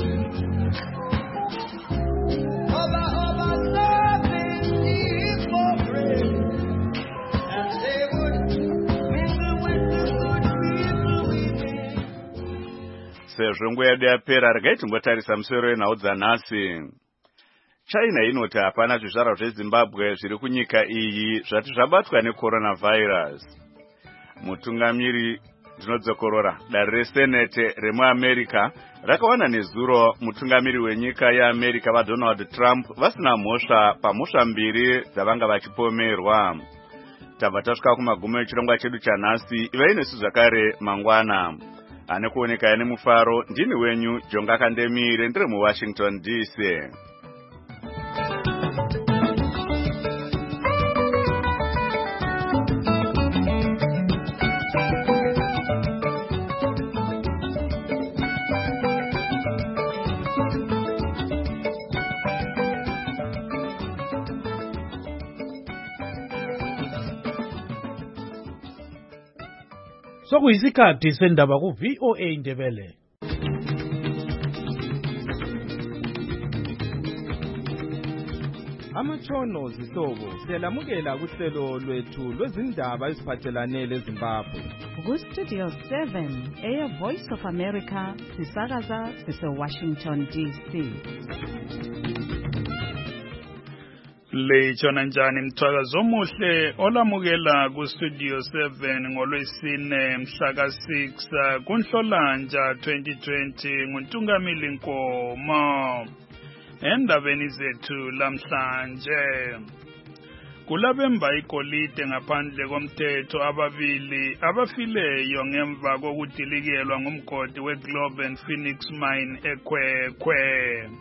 over, over serving the corporate, and they would mingle with the good people we made. Sezvo nguva yedu yapera, regai timbotarisa musoro wenhau dzanhasi. China inoti hapana zvizvarwa zveZimbabwe zviri kunyika iyi zvati zvabatwa necoronavirus. Mutungamiri ndinodzokorora dare resenete remuAmerica rakawana nezuro mutungamiri wenyika yeAmerica vaDonald Trump vasina mhosva pamhosva mbiri dzavanga vachipomerwa. Tabva tasvika kumagumo echirongwa chedu chanhasi. Ivai nesu zvakare mangwana. Ane kuoneka ane mufaro, ndini wenyu Jonga Kandemire, ndiri muWashington D C. Sokuyisikhathi sendaba ku V O A Indebele. Amatshono zihlobo siyalamukela kuhlelo lwethu lwezindaba eziphathelane leZimbabwe. Ku-Studio seven, Air Voice of America, sisakaza sise-Washington D C. Lechona njani mthwakazo omuhle olamukela ku-Studio seven ngolwesine mhla ka six kuNhlolanja twenty twenty nguNtungamili Nkomo. Endabeni zethu lamhlanje kulabemba igolide ngaphandle komthetho ababili abafileyo ngemva kokudilikelwa ngumgodi weGlobe and Phoenix Mine eKwekwe.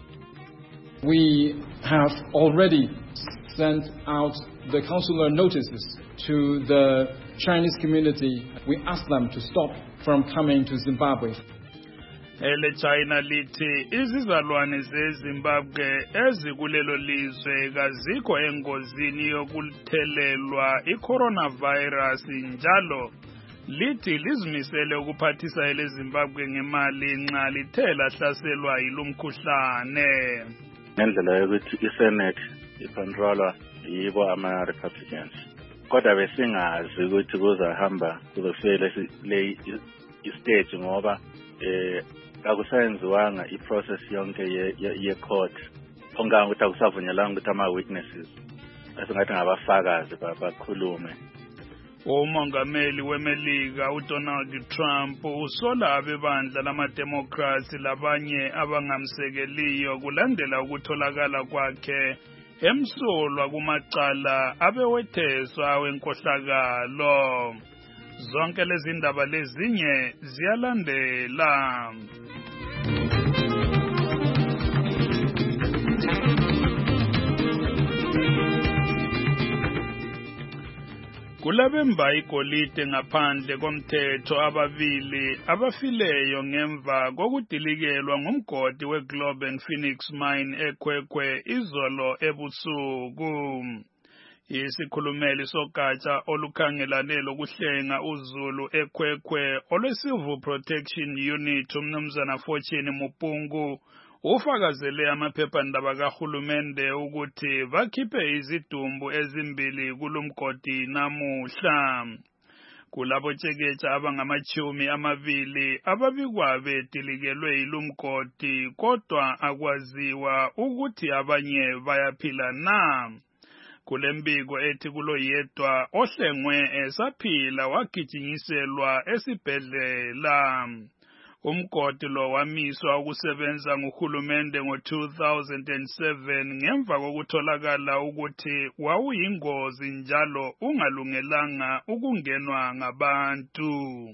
We have already sent out the consular notices to the Chinese community. We ask them to stop from coming to Zimbabwe. Ele China lithi izizalwane zeZimbabwe ezikulelo lizwe kazikho engozini yokuthelelwa iCoronavirus njalo lithi lizimisele ukuphathisa ele Zimbabwe ngemali nxa lithe lahlaselwa yilumkhuhlane. Ngendlela yokuthi iSenate icontrolwa yibo ama Republicans. Kodwa besingazi ukuthi kuzahamba kuzofika le stage ngoba eh akusayenziwanga iprocess yonke ye court. Onganga ukuthi akusavunyelanga ukuthi ama witnesses asingathi ngabafakazi bakhulume. Umongameli weMelika uDonald Trump usola abebandla lamaDemocrats labanye abangamsekeliyo kulandela ukutholakala kwakhe emsulwa kumacala abewetheswa wenkohlakalo. Zonke lezi ndaba lezinye ziyalandela. Kulabemba igolide ngaphandle komthetho ababili abafileyo ngemva kokudilikelwa ngumgodi weGlobe and Phoenix Mine eKwekwe izolo ebusuku. Isikhulumeli sogatsha olukhangelane lokuhlenga uZulu eKwekwe olweCivil Protection Unit umnumzana Fortune Mupungu ufakazele amaphephandaba kahulumende ukuthi bakhiphe izidumbu ezimbili kulumgodi namuhla. Kulabo tsheketsha abangamachumi amabili ababikwa bedilikelwe yilumgodi kodwa akwaziwa ukuthi abanye bayaphila na. Kulembiko ethi kuloyedwa ohlengwe esaphila wagijinyiselwa esibhedlela. Umgodi lo wamiswa ukusebenza nguhulumende ngo two thousand seven ngemva kokutholakala ukuthi wawuyingozi njalo ungalungelanga ukungenwa ngabantu.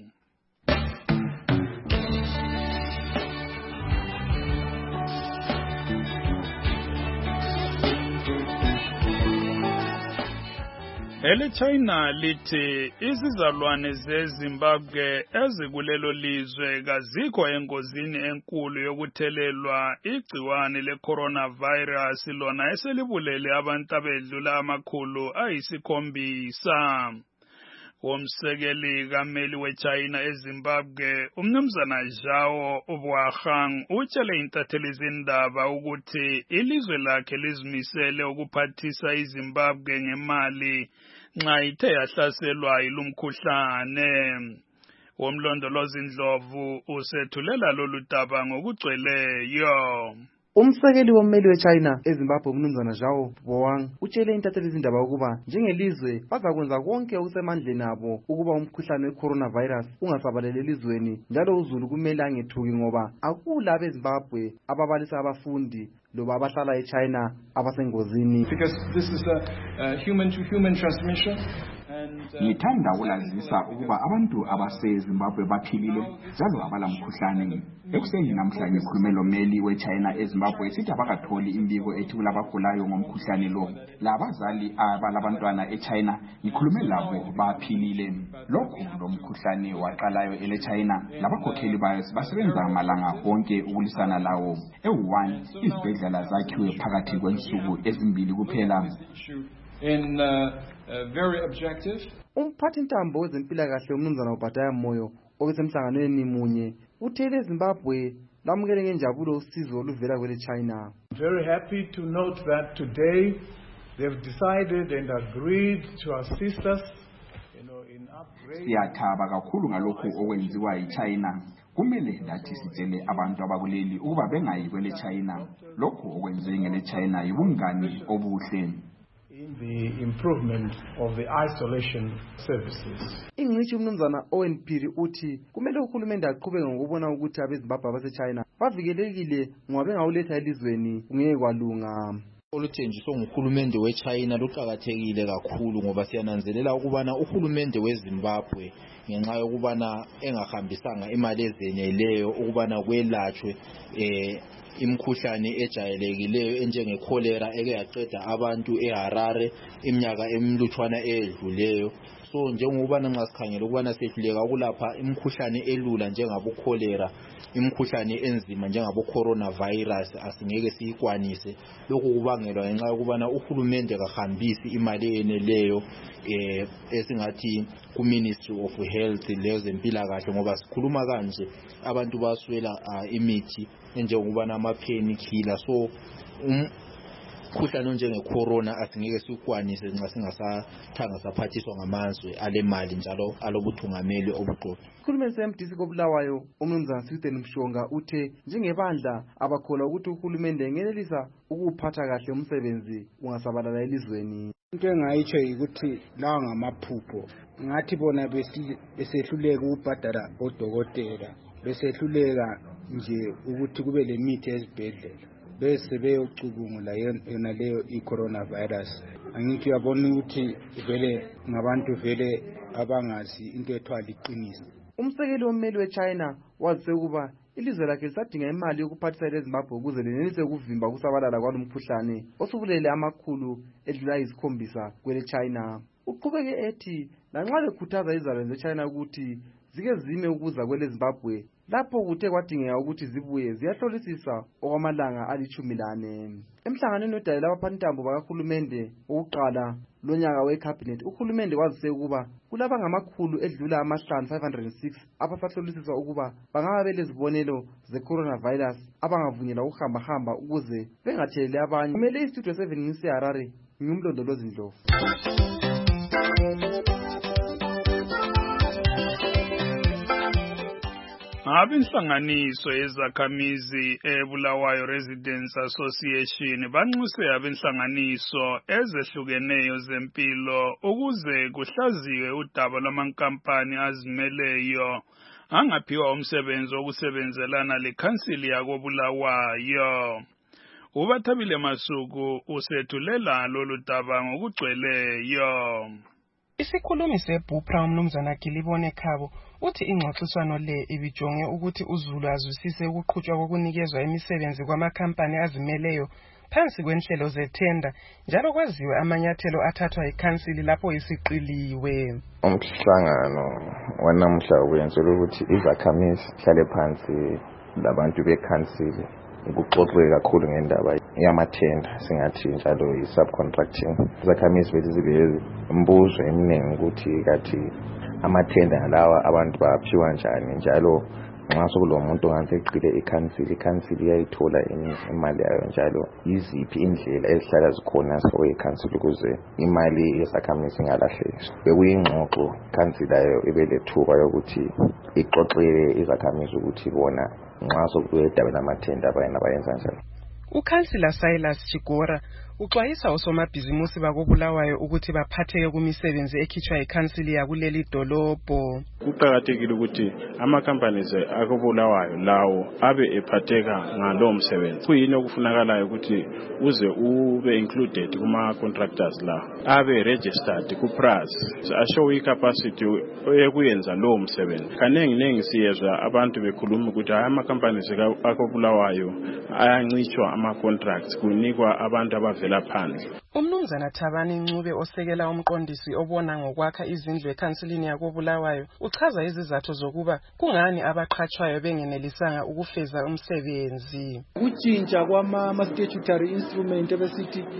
Ele China lithi izizalwane zeZimbabwe ezikulelo lizwe kazikho engozini enkulu yokuthelelwa igciwane leCoronavirus lona eselibulele abantu abedlula amakhulu ayisikhombisa. Umsekeli kameli weChina eZimbabwe umnumzana Zhao Boahang utshele intatheli zindaba ukuthi ilizwe lakhe lizimisele ukuphathisa iZimbabwe ngemali nxa ithe yahlaselwa yilumkhuhlane. Umlondolozi Ndlovu usethulela lolu daba ngokugcweleyo. Umsekeli wommeli weChina eZimbabwe umnumzana Zhao Boahang utshele intatheli zindaba ukuba njengelizwe bazakwenza konke okusemandleni abo ukuba umkhuhlane weCoronavirus ungasabaleli elizweni njalo uZulu kumele angethuki ngoba akula abeZimbabwe ababalisa abafundi loba abahlala eChina abasengozini. Because this is a, a human to human transmission. Ngithanda ukulazisa ukuba abantu abaseZimbabwe baphilile njalo abalamkhuhlane. Ekuseni namhlanje ngikhulume lomeli weChina eZimbabwe sithi abakatholi imbiko ethi kulabagulayo ngomkhuhlane lo. Labazali abalabantwana eChina ngikhulume labo baphilile. Lokhu lomkhuhlane waqalayo eleChina labakhokheli bayo basebenza malanga konke ukulisana lawo. E-Wuhan izibhedlela zakhiwe phakathi kwensuku ezimbili kuphela. in uh, uh, very objective. Umphathintambo wezempilakahle umnumzana uBhataya Moyo obesemhlanganweni munye uthele Zimbabwe lamukele ngenjabulo usizo oluvela kwele China. I'm very happy to note that today they've decided and agreed to assist us, you know, in upgrading. Siyathaba kakhulu ngalokho okwenziwa yiChina. Kumele ndathi sitshele abantu abakuleli ukuba bengayi kwele China. Lokho okwenziwe ngele China yibungani obuhle. In the improvement of the isolation services. Ingcitshi umnumzana Owen Phiri uthi kumele uhulumende aqhubeke ngokubona ukuthi abeZimbabwe abase-China bavikelekile ngoba bengawuletha elizweni ngeke kwalunga. Oluthenjiswa nguhulumende weChina luqakathekile kakhulu ngoba siyananzelela ukubana uhulumende weZimbabwe ngenxa yokubana engahambisanga imali ezeneleyo ukubana kwelatshwe eh imkhuhlane ejayelekileyo enjenge cholera eke yaqeda abantu eHarare iminyaka emlutshwana edluleyo. So njengobana nxa sikhangela ukubana sehluleka ukulapha imkhuhlane elula njengabo cholera, imkhuhlane enzima njengabo coronavirus asingeke siyikwanise. Lokho kubangelwa ngenxa yokubana uhulumende kahambisi imali eneleyo eh esingathi ku Ministry of Health lezempilakahle ngoba sikhuluma kanje abantu baswela uh, imithi njengobana ama painkiller. So um, umkhuhlane njenge corona asingeke sikwanise nxa singasathanga saphathiswa ngamazwe alemali njalo alobuthungameli obuqotho. Ukhulumeni se-M D C koBulawayo umnumzana Sithen Mshonga uthe njengebandla abakholwa ukuthi uhulumende ngenelisa ukuphatha kahle umsebenzi ungasabalala elizweni. Into engayitsho ukuthi lawa ngamaphupho ngathi bona besehluleka ukubhadala odokotela besehluleka nje ukuthi kube lemithi ezibhedlela bese beyocubungula yona leyo i-coronavirus. Angithi uyabona ukuthi vele ngabantu vele abangazi into ethwala iqiniso. Umsekeli wommeli weChina wazise ukuba ilizwe lakhe lisadinga imali yokuphathisa leZimbabwe ukuze lenelise ukuvimba ukusabalala kwalomkhuhlane osubulele amakhulu edlula isikhombisa kwele China. Uqhubeke ethi lanxa bekhuthaza izizalwane zeChina ukuthi zike zime ukuza kwele Zimbabwe lapho kuthe kwadingeka ukuthi zibuye ziyahlolisisa okwamalanga alithumi lane. Emhlanganweni odalela abaphathintambo bakahulumende ukuqala lonyaka wecabinet uhulumende wazise ukuba kulaba ngamakhulu edlula amahlanu five hundred six abasahlolisiswa ukuba bangaba belezibonelo ze-coronavirus abangavunyelwa ukuhamba hamba ukuze bengatheleli abanye. Kumele istudio seven ngiseHarare ngimlondolozi Ndlovu. Abinhlanganiso yezakhamizi eBulawayo Residents Association banxuse abinhlanganiso ezehlukeneyo zempilo ukuze kuhlaziwe udaba lwamankampani azimeleyo angaphiwa umsebenzi wokusebenzelana lekhansili yakoBulawayo. Ubathabile Masuku usethulela lolu daba ngokugcweleyo. Isikhulumi seBupra umnumzana Gilibone Khabo uthi ingxoxiswano le ibijonge ukuthi uZulu azwisise ukuqhutshwa kokunikezwa imisebenzi kwamakhampani azimeleyo phansi kwenhlelo zethenda njalo kwaziwe amanyathelo athathwa yikhansili lapho isiqiliwe. Umhlangano wanamuhla uyenzelwe ukuthi izakhamizi hlale phansi labantu bekhansili ukuxoxwe kakhulu ngendaba yamathenda singathi njalo i-subcontracting. Izakhamizi bethu zibe imbuzo eminingi ukuthi kathi amathenda lawa abantu baphiwa njani njalo nxa sokulomuntu ongaseqile ikhansili ikhansili iyayithola imali yayo njalo iziphi indlela ezihlala zikhona so ikhansili ukuze imali yezakhamizi ingalahleki. Bekuyingxoxo ikhansili yayo ibelethuba yokuthi ixoxele izakhamizi ukuthi bona nxa sokuyedaba lamathenda abayena bayenza njani. Ukhansila Silas Chigora uxwayisa osomabhizimusi bakoBulawayo ukuthi baphatheke kumisebenzi ekhitshwa yikhansili yakuleli dolobho. Kuqakathekile ukuthi ama-companies akoBulawayo lawo abe ephatheka ngalo msebenzi. Kuyini okufunakalayo ukuthi uze ube included kuma-contractors la abe registered ku-P R A S ashow i-capacity ekuyenza lo msebenzi. Kanengi nengi siyezwa abantu bekhuluma ukuthi ama-companies akoBulawayo ayancishwa ama-contracts kunikwa abantu abavela phandle. Umnumzana Thabani Ncube osekela umqondisi obona ngokwakha izindlu ekhansilini yakoBulawayo uchaza izizathu zokuba kungani abaqhatshwayo bengenelisanga ukufeza umsebenzi. Utshintsha kwama statutory instrument ebesithi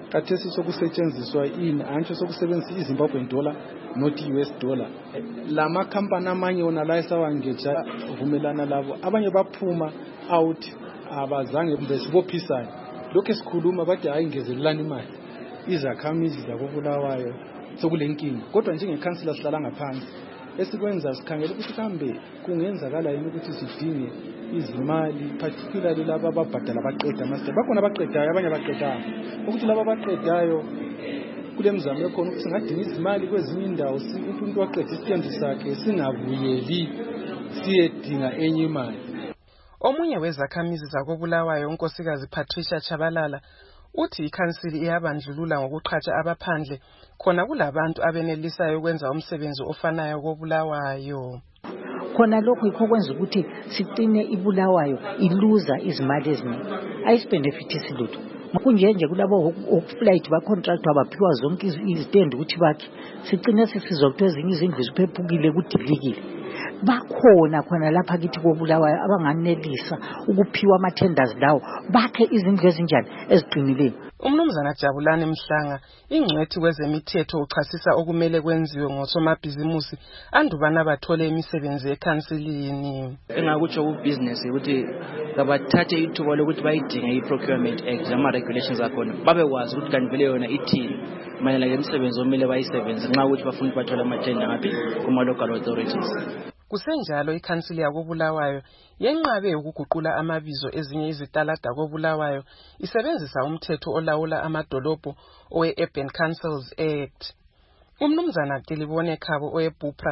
kathesi sokusetshenziswa ini antsho sokusebenzisa iZimbabwean dollar not i-U S dollar. Lama company amanye wona la esawangeja vumelana labo abanye baphuma out abazange besibophisana. Lokho esikhuluma bathi hayi ngezelelana imali izakhamizi zakobulawayo sokulenkingi kodwa njengekhansila sihlala ngaphansi esikwenza sikhangela ukuthi kambe kungenzakala yini ukuthi sidinge izimali particularly laba ababhadala abaqeda master bakhona abaqedayo abanye abaqedayo ukuthi laba abaqedayo kule mzamo ekhona ukuthi singadinga izimali kwezinye indawo umuntu waqeda isitendi sakhe singabuyeli siyedinga enye imali. Omunye wezakhamizi zakobulawayo unkosikazi Patricia Chabalala uthi ikhansili iyabandlulula ngokuqhatsha abaphandle khona kulabantu abenelisayo ukwenza umsebenzi ofanayo kobulawayo. Khona lokho yikho kwenza ukuthi siqine ibulawayo iluza izimali eziningi ayispende futhi isilutho kunjenje kulabo okuflight ba contract abaphiwa zonke izitendi ukuthi bakhe siqine sisizokuthe ezinye izindlu ziphephukile kudilikile. Bakhona khona lapha kithi kobulawayo abanganelisa ukuphiwa ama tenders lawo bakhe izindlu ezinjani eziqinileyo. Umnumzana Jabulani Mhlanga ingcwethi kwezemithetho uchasisa okumele kwenziwe ngosomabhizimusi andubana bathole imisebenzi ekhansilini. Engakutsho ubusiness ukuthi kabathathe ithuba lokuthi bayidinge i-procurement act ama regulations akhona babekwazi ukuthi kanti vele yona ithini mayelana lemisebenzi omele bayisebenze nxa ukuthi bafuna bathola ama-tender ngaphi kuma local authorities. Kusenjalo ikhansili yakobulawayo yenqabe ukuguqula amabizo ezinye izitalada kobulawayo isebenzisa umthetho olawula amadolobho owe-Urban Councils Act. Umnumzana Tilibone Khabo oweBupra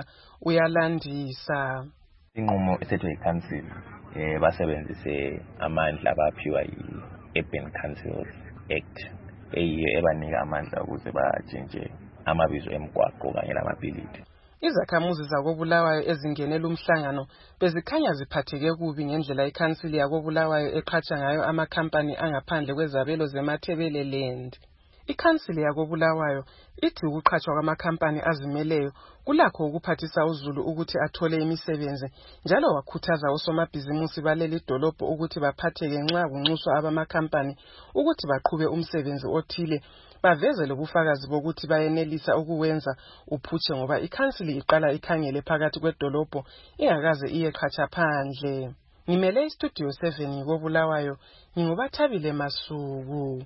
uyalandisa. Inqumo esethwe ikhansili eh basebenzise amandla abaphiwa yi-Urban Councils Act eyiyo ebanika amandla ukuze batshintshe amabizo emgwaqo kanye lamabhilidi. Izakhamuzi zakobulawayo ezingenela umhlangano bezikhanya ziphatheke kubi ngendlela ikhansili yakobulawayo eqhatsha ngayo amakhampani angaphandle kwezabelo zeMathebeleland. Ikhansili yakobulawayo ithi ukuqhatshwa kwamakhampani azimeleyo kulakho ukuphathisa uZulu ukuthi athole imisebenzi njalo wakhuthaza osomabhizimusi baleli dolobho ukuthi baphatheke nxa kunxuswa abamakhampani ukuthi baqhube umsebenzi othile baveze lobufakazi bokuthi bayenelisa ukuwenza uphutshe ngoba ikhansili iqala ikhangele phakathi kwedolobho ingakaze iyeqhatsha phandle. Ngimele istudio seven ngikobulawayo ngingubathabile Masuku.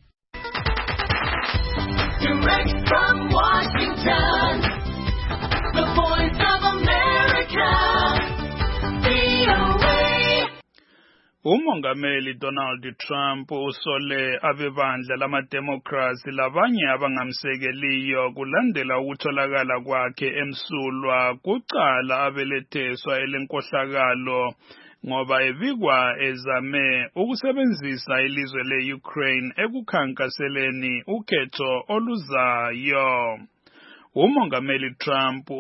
Direct from Washington, the voice of America, V O A. Umongameli Donald Trump usole abebandla lama-Democrats labanye abangamsekeliyo kulandela ukutholakala kwakhe emsulwa kucala abeletheswa elenkohlakalo ngoba ebikwa ezame ukusebenzisa ilizwe le-Ukraine ekukhankaseleni ukhetho oluzayo. Umongameli Trump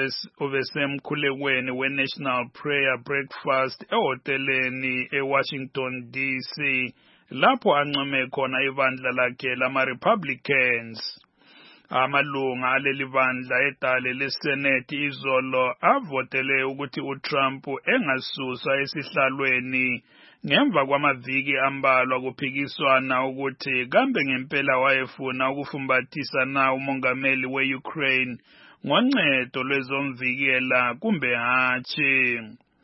ubesemkhulekweni we-National Prayer Breakfast ehoteleni eWashington D C lapho ancome khona ibandla lakhe lama-Republicans. Amalunga aleli bandla edale leSenate izolo avotele ukuthi uTrump engasuswa esihlalweni ngemva kwamaviki ambalwa kuphikiswana ukuthi kambe ngempela wayefuna ukufumbathisa na umongameli we-Ukraine ngoncedo lwezomvikela kumbe hatshi.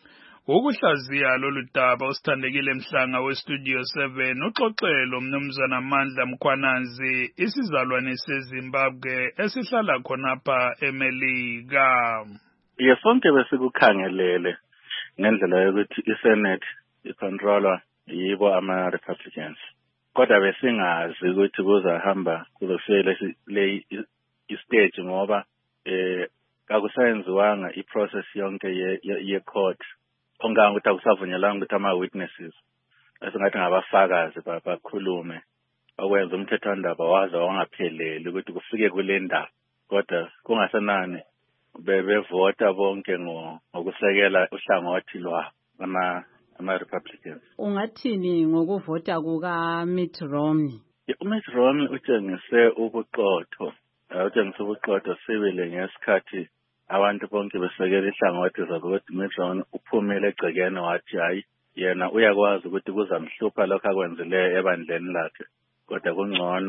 Ukuhlaziya lolu daba usithandekile Mhlanga weStudio seven uxoxelo mnumzana Mandla Mkhwanazi isizalwane seZimbabwe esihlala khonapha eMelika. Yesonke besikukhangelele ngendlela yokuthi iSenate icontrolwa yibo ama-Republicans. Kodwa besingazi ukuthi kuzahamba kuzofika le istage ngoba eh kakusayenziwanga iprocess yonke ye-court. Onganga ukuthi akusavunyelanga ukuthi ama-witnesses esingathi ngabafakazi bakhulume okwenza umthethwandaba waza wangapheleli ukuthi kufike kule ndaba kodwa kungasenani bebevota bonke ngokusekela uhlangothi lwabo ama ama-Republicans. Ungathini ngokuvota kuka Mitt Romney? uMitt Romney utshengise ubuqotho utshengise ubuqotho sibile ngesikhathi abantu bonke besekela ihlangothi zakuthi Mitt Romney uphumile egcekeni wathi hayi yena uyakwazi ukuthi kuzamhlupha lokho akwenzileyo ebandleni lakhe kodwa kungcono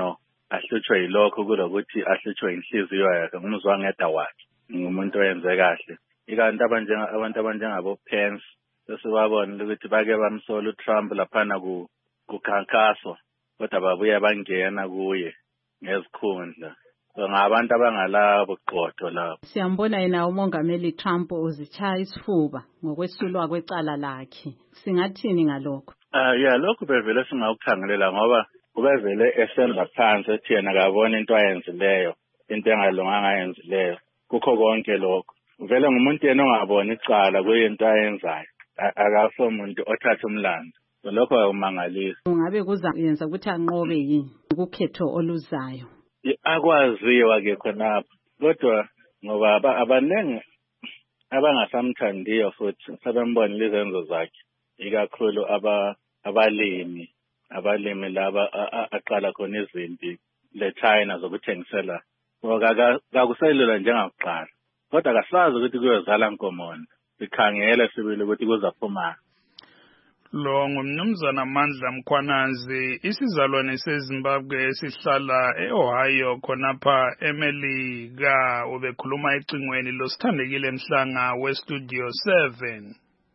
ahlutshwe yilokho kulokuthi ahlutshwe inhliziyo yakhe ngumzwangedwa wakhe ngumuntu oyenze kahle ikanti abanjenga abantu abanjengabo Pence sesibabona ukuthi bake bamsola uTrump laphana ku kukhankaso kodwa babuye bangena kuye ngezikhundla so ngabantu abangalabo qotho lapho. Siyambona yena umongameli Trump uzichaya isifuba ngokwesulwa kwecala lakhe. Singathini ngalokho? Ah yeah, lokho bevele singawukhangelela ngoba ubevele esenza phansi ethi yena akabona into ayenzileyo, into engalunganga ayenzileyo. Kukho konke lokho. Vele ngumuntu yena ongabona icala kuyinto ayenzayo. Akaso umuntu othatha umlando. So lokho akumangalisa. Ungabe kuza yenza ukuthi anqobe yini ukukhetho oluzayo? Akwaziwa ke khonapho. Kodwa ngoba abanenge abangasamthandiyo futhi sabembona izenzo zakhe. Ikakhulu aba abalimi abalimi laba aqala khona izimpi le China zokuthengisela ngoba kakuselula njengakuqala kodwa kasazi ukuthi kuyozala nkomona sikhangele sibile ukuthi kuzaphuma. Lo ngumnumzana Mandla Mkhwanazi isizalwane seZimbabwe esihlala eOhio khonapha eMelika ubekhuluma ecingweni losithandekile Mhlanga weStudio seven.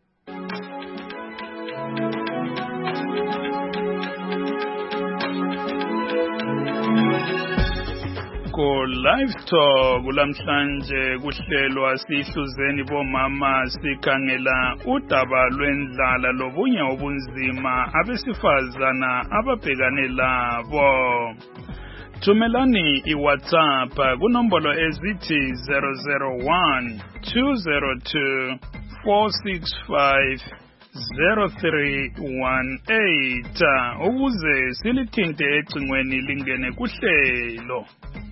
Ko live talk kulamhlanje kuhlelwa sihluzeni bomama sikhangela udaba lwendlala lobunye obunzima abesifazana ababhekane labo. Thumelani iWhatsApp kunombolo ezithi zero zero one two zero two four six five zero three one eight ukuze silithinte ecingweni lingene kuhlelo.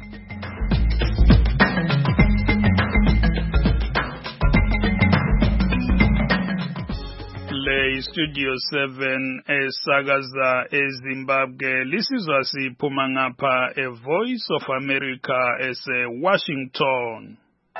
Le Studio seven esakaza eZimbabwe lisizwa siphuma ngapha e Voice of America ese Washington.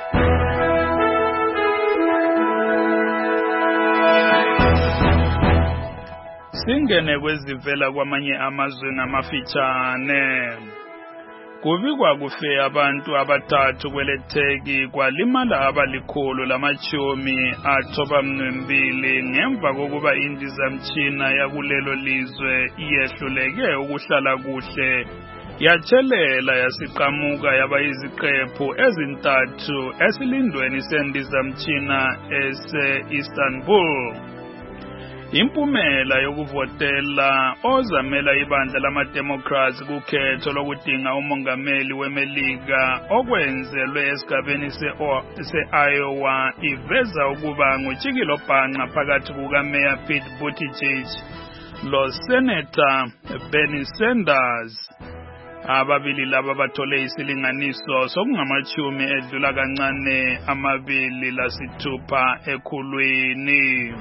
Singene kwezivela kwamanye amazwe ngamafitshane. Kubikwa kufe abantu abathathu kweletheki kwalimala abalikhulu lamachumi athoba mnwembili ngemva kokuba indizamtshina yakulelo lizwe iyehluleke ukuhlala kuhle yatshelela yasiqamuka yaba iziqephu ezintathu esilindweni sendizamtshina ese-Istanbul. Impumela yokuvotela ozamela ibandla lama-Democrats kukhetho lokudinga umongameli weMelika okwenzelwe esigabeni se-Iowa iveza ukuba nguTshikilo bhanqa phakathi kukaMeya Pete Buttigieg lo-Senator Bernie Sanders. Ababili laba bathole isilinganiso sokungamachumi edlula kancane amabili lasithupha ekhulwini.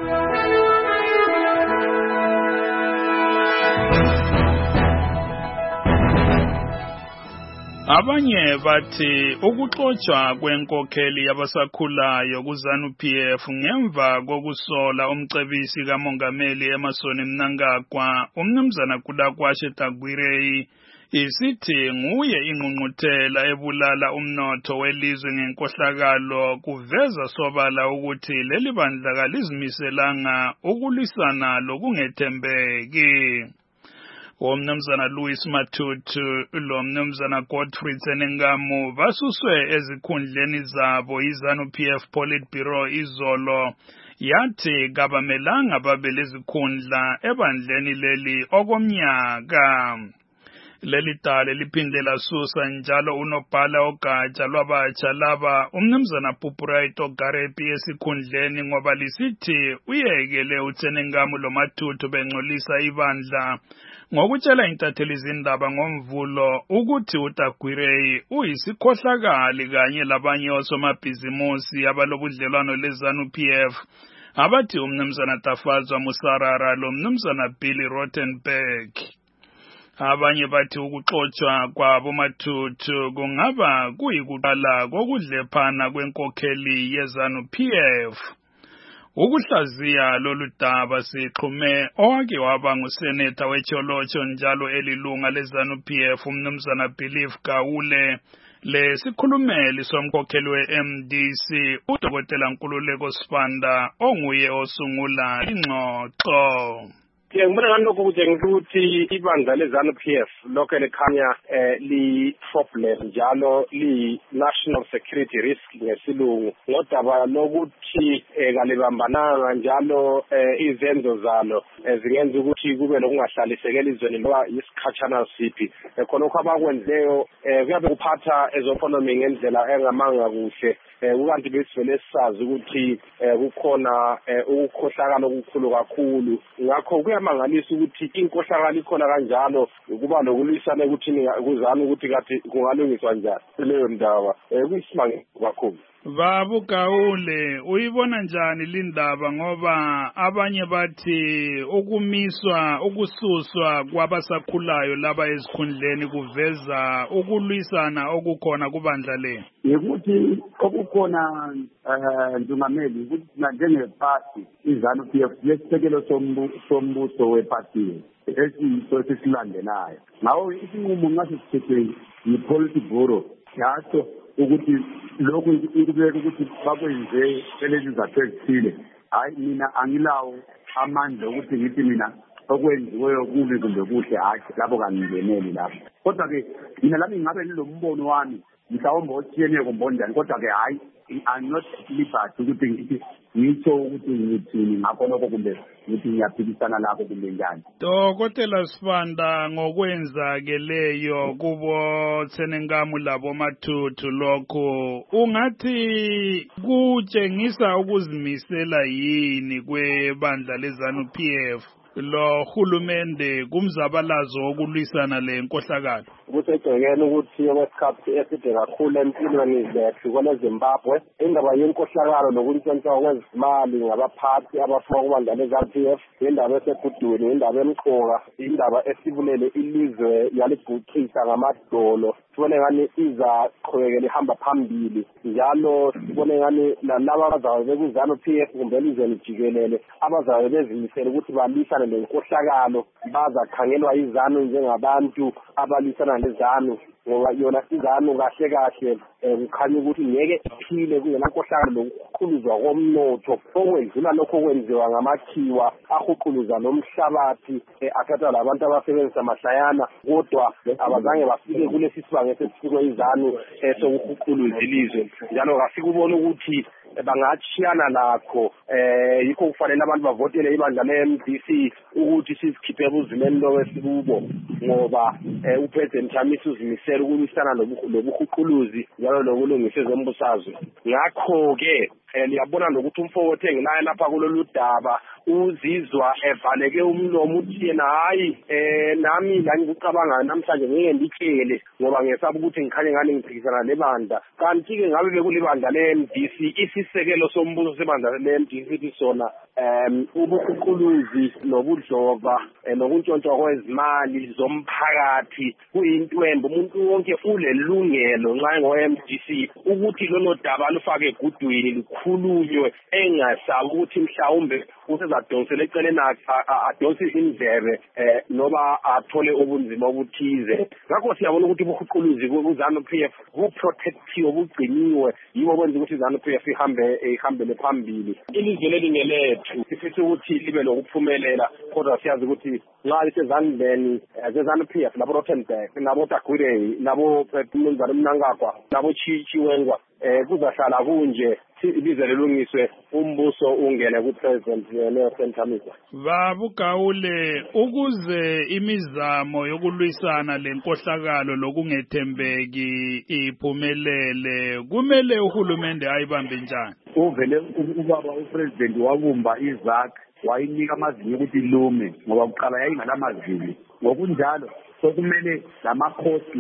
Abanye bathi ukuxotsha kwenkokheli yabasakhulayo kuZANU-P F ngemva kokusola umcebisi kamongameli Emmerson Mnangagwa umnumzana Kudakwashe Tagwirei isithi nguye ingqungquthela ebulala umnotho welizwe ngenkohlakalo kuveza sobala ukuthi leli bandla kalizimiselanga ukulwisana lokungethembeki. Umnumzana Louis Matutu lo mnumzana Godfrey Tsenengamu basuswe ezikhundleni zabo iZANU-P F Politburo izolo yathi kabamelanga babe lezikhundla ebandleni leli okomnyaka. Leli dale liphinde lasusa njalo unobhala ogatsha lwabatsha laba umnumzana Pupuraito Garepi esikhundleni ngoba lisithi uyekele uTsenengamu lo Matutu bengcolisa ibandla ngokutshela intatheli izindaba ngomvulo ukuthi uTagwirei uyisikhohlakali kanye labanye osomabhizimusi abalobudlelwano leZANU-P F abathi umnumzana Tafazwa Musarara lo mnumzana Billy Rottenberg. Abanye bathi ukuxotsha kwabo Matutu kungaba kuyikuqala kokudlephana kwenkokheli yeZANU-P F. Ukuhlaziya lolu daba sixhume owake waba nguseneta weTsholotsho njalo elilunga leZANU-P F umnumzana Believe Gawule lesikhulumeli somkhokheli we-M D C uDokotela Nkululeko Sibanda onguye osungula ingxoxo. Ngibona ngalokho kutshengisa ukuthi ibandla leZANU-P F lokho likhanya li problem njalo li national security risk ngesilungu ngodaba lokuthi kalibambananga njalo izenzo zalo zingenza ukuthi kube lokungahlalisekeli izweni loba isikhatshana siphi khonokho abakwenzileyo kuyabe kuphatha ezoeconomy ngendlela engamanga kuhle ukanti besivele sisazi ukuthi kukhona ukukhohlakala okukhulu kakhulu ngakho kuyamangalisa ukuthi inkohlakala ikhona kanjalo kuba lokulwisana ukuthi kuzana ukuthi kathi kungalungiswa njani leyo ndaba kuyisimanga kakhulu. Babu Gawule uyibona njani lindaba ngoba abanye bathi ukumiswa ukususwa kwabasakhulayo laba ezikhundleni kuveza ukulwisana okukhona kubandla le ukuthi okukhona ndungameli ukuthi njengephathi iZANU-P F lesisekelo sombuso weparty esiyiso sesilandelayo ngawo isinqumo ngasisithethwe yi-Policy Bureau yaso ukuthi lokhu ikubeka ukuthi bakwenze elezi zathu ezithile hayi mina angilawo amandla ukuthi ngithi mina okwenziweyo kubi kumbe kuhle hayi lapho kangingeneli lapho kodwa-ke mina lami ngabe ngilombono wami mhlawumbe othiyene kumbonjani kodwa-ke hayi I'm not liberty ukuthi ngithi ngitsho ukuthi ngithini ngakho lokho kumbe ngithi ngiyaphikisana lakho kumbe njani. Dokotela Sibanda ngokwenzakeleyo kubo Tsenengamu labo Mathuthu lokho ungathi kutshengisa ukuzimisela yini kwebandla leZANU-P F lo hulumende kumzabalazo wokulwisana le nkohlakalo kusegcekeni ukuthi okwesikhathi eside kakhulu empilweni zethu kweleZimbabwe indaba yenkohlakalo nokuntshontsha kwezimali ngabaphathi abafuna ukubandla leZANU-P F indaba esegudwini indaba emqoka indaba esibulele ilizwe yalibhuqisa ngamadolo sibone ngani izaqhubekela ihamba phambili njalo sibone ngani nalabo abazabe beku-ZANU-P F kumbe elizweni jikelele abazabe bezimisele ukuthi balisane lenkohlakalo bazakhangelwa izanu njengabantu abalisana lezanu ngoba yona izanu kahle kahle kukhanya ukuthi ngeke iphile kungenankohlakalo lokukhuluzwa komnotho okwenzula lokho kwenziwa ngamakhiwa ahuquluza nomhlabathi athatha labantu abasebenzisa mahlayana kodwa abazange bafike kulesi sibanga esesifike izanu sokuhuquluza ilizwe njalo kasikubona ukuthi bangachiyana lakho eh yikho kufanele abantu bavotele ibandla le-M D C ukuthi sizikhiphe kuzimeni lo wesikubo ngoba uPresident Chamisa uzimisela ukulwisana lobuhuquluzi njalo lokulungisa ezombusazwe ngakho ke liyabona nokuthi umfowethu engilaye lapha kulolu daba uzizwa evaleke umlomo uthi yena hayi eh nami la ngicabanga namhlanje ngeke nditshele ngoba ngesaba ukuthi ngikhanye ngani ngiphikisana lebandla kanti ke ngabe bekulibandla le-M D C isisekelo sombuso sebandla le-M D C lithi sona um ubuhuquluzi nobudlova nokuntshontsha kwezimali zomphakathi kuyintwembe umuntu wonke ulelungelo nxa ngo-M D C ukuthi lolo daba lufake egudwini likhulunywe engasabi ukuthi mhlawumbe usezadonsela eceleni adonsise indlebe noba athole ubunzima obuthize ngakho siyabona ukuthi ubuhuquluzi ku-ZANU-P F buprotectiwe bugciniwe yibo kwenza ukuthi i-ZANU-P F ihambe ihambele phambili ilizwe leli ngelethu sifisa ukuthi libe lokuphumelela kodwa siyazi ukuthi nxa lisezandleni ze-ZANU-P F labo Rothenberg nabo Tagwirei nabo Mnumzana Mnangagwa nabo Chichiwengwa eh kuzahlala kunje ilizwe lelungiswe umbuso ungene ku-President Nelson Chamisa. Babu Gawule ukuze imizamo yokulwisana lenkohlakalo lokungethembeki iphumelele kumele uhulumende ayibambe njani? Uvele ubaba uPresident wabumba izakhe wayinika amazinyo ukuthi lume ngoba kuqala yayingalamazinyo ngokunjalo sokumele lamakhosi lawo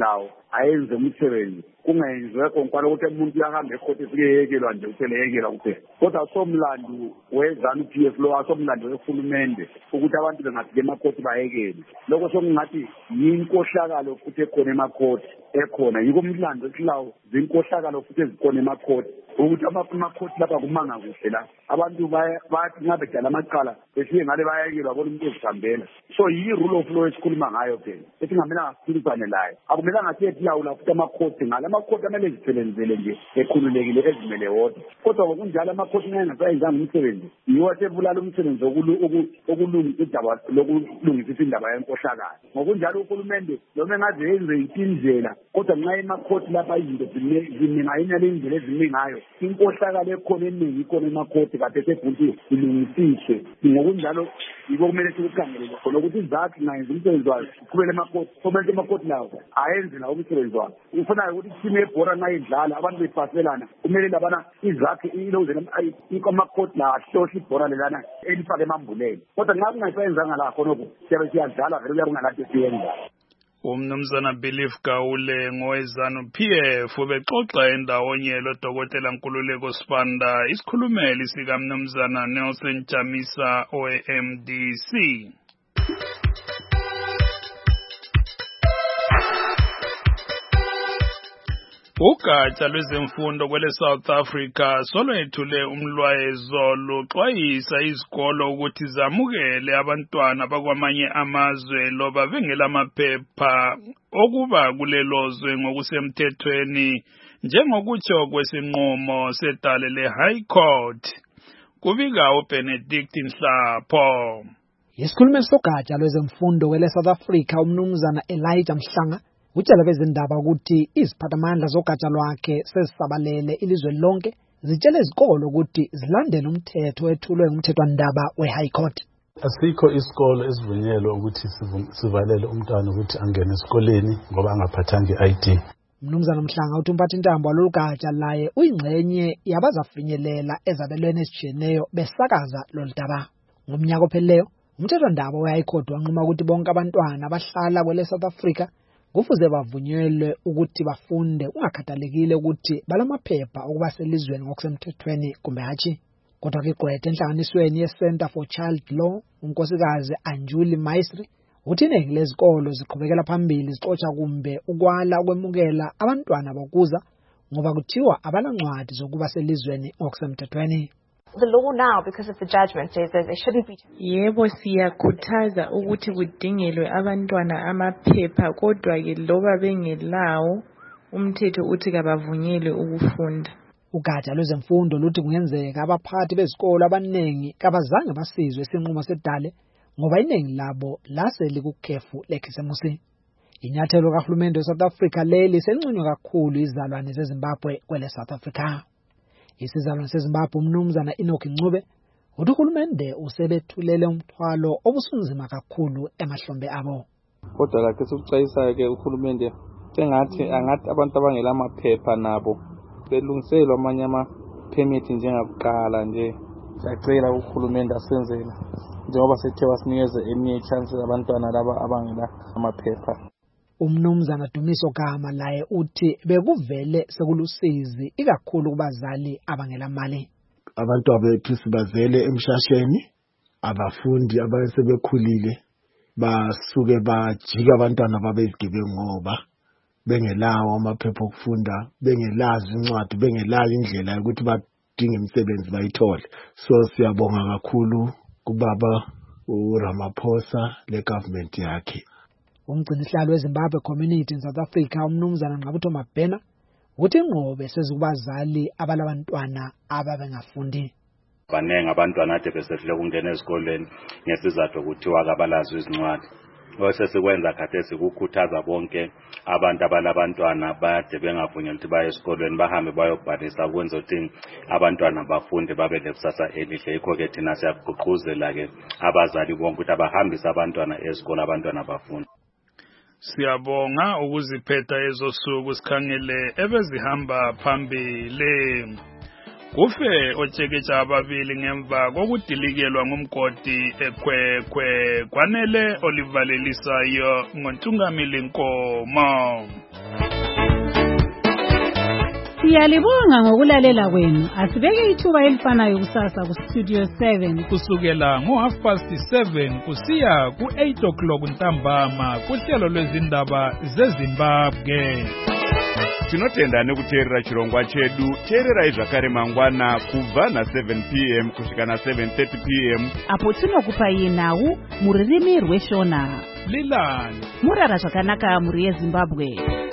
ayenze umsebenzi kungenziwe konkwalo ukuthi umuntu uyahambe ekhoti sikeyekelwa nje useleyekelwa kuphela kodwa somlando wezanu P F lo asomlando wehulumende ukuthi abantu bengafike emakhoti bayekele lokho sokungathi yinkohlakalo futhi ekhona emakhoti ekhona yiko umlando esilawo zinkohlakalo futhi ezikhona emakhoti ukuthi amakhoti lapha kumanga kuhle la abantu bayathi ngabe dala amaqala besiye ngale bayekelwa bona umuntu ezihambela so yi rule of law esikhuluma ngayo phela ethi ngamela asiphikisane layo akumelanga siyethi lawula futhi amakhoti ngala amakhoti amele zisebenzele nje ekhululekile ezimele wodwa kodwa ngokunjalo amakhoti ngengasayenzanga umsebenzi yiwo asebulala umsebenzi okulungisa indaba lokulungisa indaba yenkohlakalo ngokunjalo uhulumende noma engaze yenze indlela kodwa nxa emakhoti lapha izinto zimingayina le indlela eziningi ngayo inkohlakalo ekhona eningi ikhona emakhoti kade sebhunti ilungisiswe ngokunjalo yibo kumele sikukhangelele khona ukuthi izakhi ngayenza umsebenzi wayo uqhubele emakhoti kumele emakhoti lawo ayenze lawo umsebenzi wayo ufuna ukuthi ithime ebhora nxa idlala abantu befaselana kumele labana izakhi iloze amakhoti la ahlohla ibhora lelana elifake emambuleni kodwa nxa kungasayenzanga la khonokho siyabe siyadlala vele kuyakungalathi siyenza. Umnumzana Belief Gawule ngowezanu P F ubexoxa endawonye loDokotela Nkululeko Sibanda isikhulumeli sika Mnumzana Nelson Chamisa o M D C. Ugatsha lwezemfundo kwele South Africa solwethule umlwayezo luxwayisa izikolo ukuthi zamukele abantwana bakwamanye amazwe loba bengela maphepha okuba kulelozwe ngokusemthethweni njengokutsho kwesinqumo sedale le High Court. Kubika uBenedict Nhlapho. Isikhulumeli sogatsha lwezemfundo kwele South Africa umnumzana Elijah Mhlanga utshela bezindaba ukuthi iziphathamandla zogatsha lwakhe sezisabalele ilizwe lonke zitshela izikolo ukuthi zilandele umthetho wethulwe ngumthethwandaba we-High Court. Asikho isikolo esivunyelwe ukuthi sivalele umntwana ukuthi angene esikoleni ngoba angaphathanga i-I D. Mnumzana Mhlanga uthi umphathintambo walolu gatsha laye uyingxenye yabazafinyelela ezabelweni ezitshiyeneyo besakaza lolu daba. Ngomnyaka ophelileyo umthethwandaba we-High Court wanquma ukuthi bonke abantwana abahlala kwele South Africa kufuze bavunyelwe ukuthi bafunde ungakhathalekile ukuthi balamaphepha okuba selizweni ngokusemthethweni kumbe hatshi. Kodwa ke igqwetha enhlanganisweni ye-Center for Child Law unkosikazi Anjuli Maisri uthi iningi lezikolo ziqhubekela phambili zixoxa kumbe ukwala ukwemukela abantwana bokuza ngoba kuthiwa abalancwadi zokuba selizweni ngokusemthethweni. The law now, because of the judgment, says that they shouldn't be. Yebo siyakhuthaza ukuthi kudingelwe abantwana amaphepha kodwa ke loba bengelawo umthetho uthi kabavunyelwe ukufunda. Ugatsha lwezemfundo luthi kungenzeka abaphathi bezikolo abaningi kabazange basizwe isinqumo sedale ngoba iningi labo laseli kukhefu lekhisemusi. Inyathelo kahulumende weSouth Africa leli sencunywa kakhulu izalwane zeZimbabwe kwele South Africa. Isizalwane seZimbabwe umnumzana Enoch Ncube uthi uhulumende usebethulele umthwalo obusunzima kakhulu emahlombe abo. Kodwa lakhe sokuxwayisa ke uhulumende sengathi angathi abantu abangela amaphepha nabo belungiselwa amanye ama permit njengakuqala nje. Siyacela uhulumende asenzele njengoba sethe wasinikeze eminye chance abantwana laba abangela amaphepha. Umnumzana Dumiso Gama laye uthi bekuvele sekulusizi ikakhulu kubazali abangela mali. Abantu abethu sibazele emshasheni abafundi abasebekhulile basuke bajika abantwana babezigebengu ngoba bengelawo amaphepha okufunda bengelazi incwadi bengelazi indlela yokuthi badinge imisebenzi bayithole. So siyabonga kakhulu kubaba uRamaphosa le government yakhe. Umgcinisihlalo weZimbabwe Community in South Africa umnumzana Nqabutho Mabhena uthi ingqobe sezikubazali abalabantwana ababengafundi. Banenge abantwana ade besehlule ukungena ezikoleni ngesizathu kuthiwa kabalazi izincwadi. Bese sikwenza khathesi ukukhuthaza bonke abantu abalabantwana bade bengavunyelwa ukuthi baye esikoleni bahambe bayobhalisa ukwenza ukuthi abantwana bafunde babe lekusasa elihle. Yikho ke thina siyagqugquzela ke abazali bonke ukuthi abahambise abantwana esikole abantwana bafunde. Siyabonga ukuziphetha ezosuku sikhangele ebezihamba phambili. Kufe otsheketsha ababili ngemva kokudilikelwa ngumgodi ekhwekhwe kwanele olivalelisayo ngontungamili Nkomo. Siyalibonga ngokulalela kwenu. Asibeke ithuba elifanayo kusasa ku Studio seven kusukela ngo half past seven kusiya ku eight o'clock ntambama kuhlelo lwezindaba zeZimbabwe. Tinotenda nekuteerera chirongwa chedu. Teererai zvakare mangwana kubva na seven p m kusvika na seven thirty p m apo tinokupai nhau muririmi rweshona. Lilani Murara zvakanaka muri yeZimbabwe.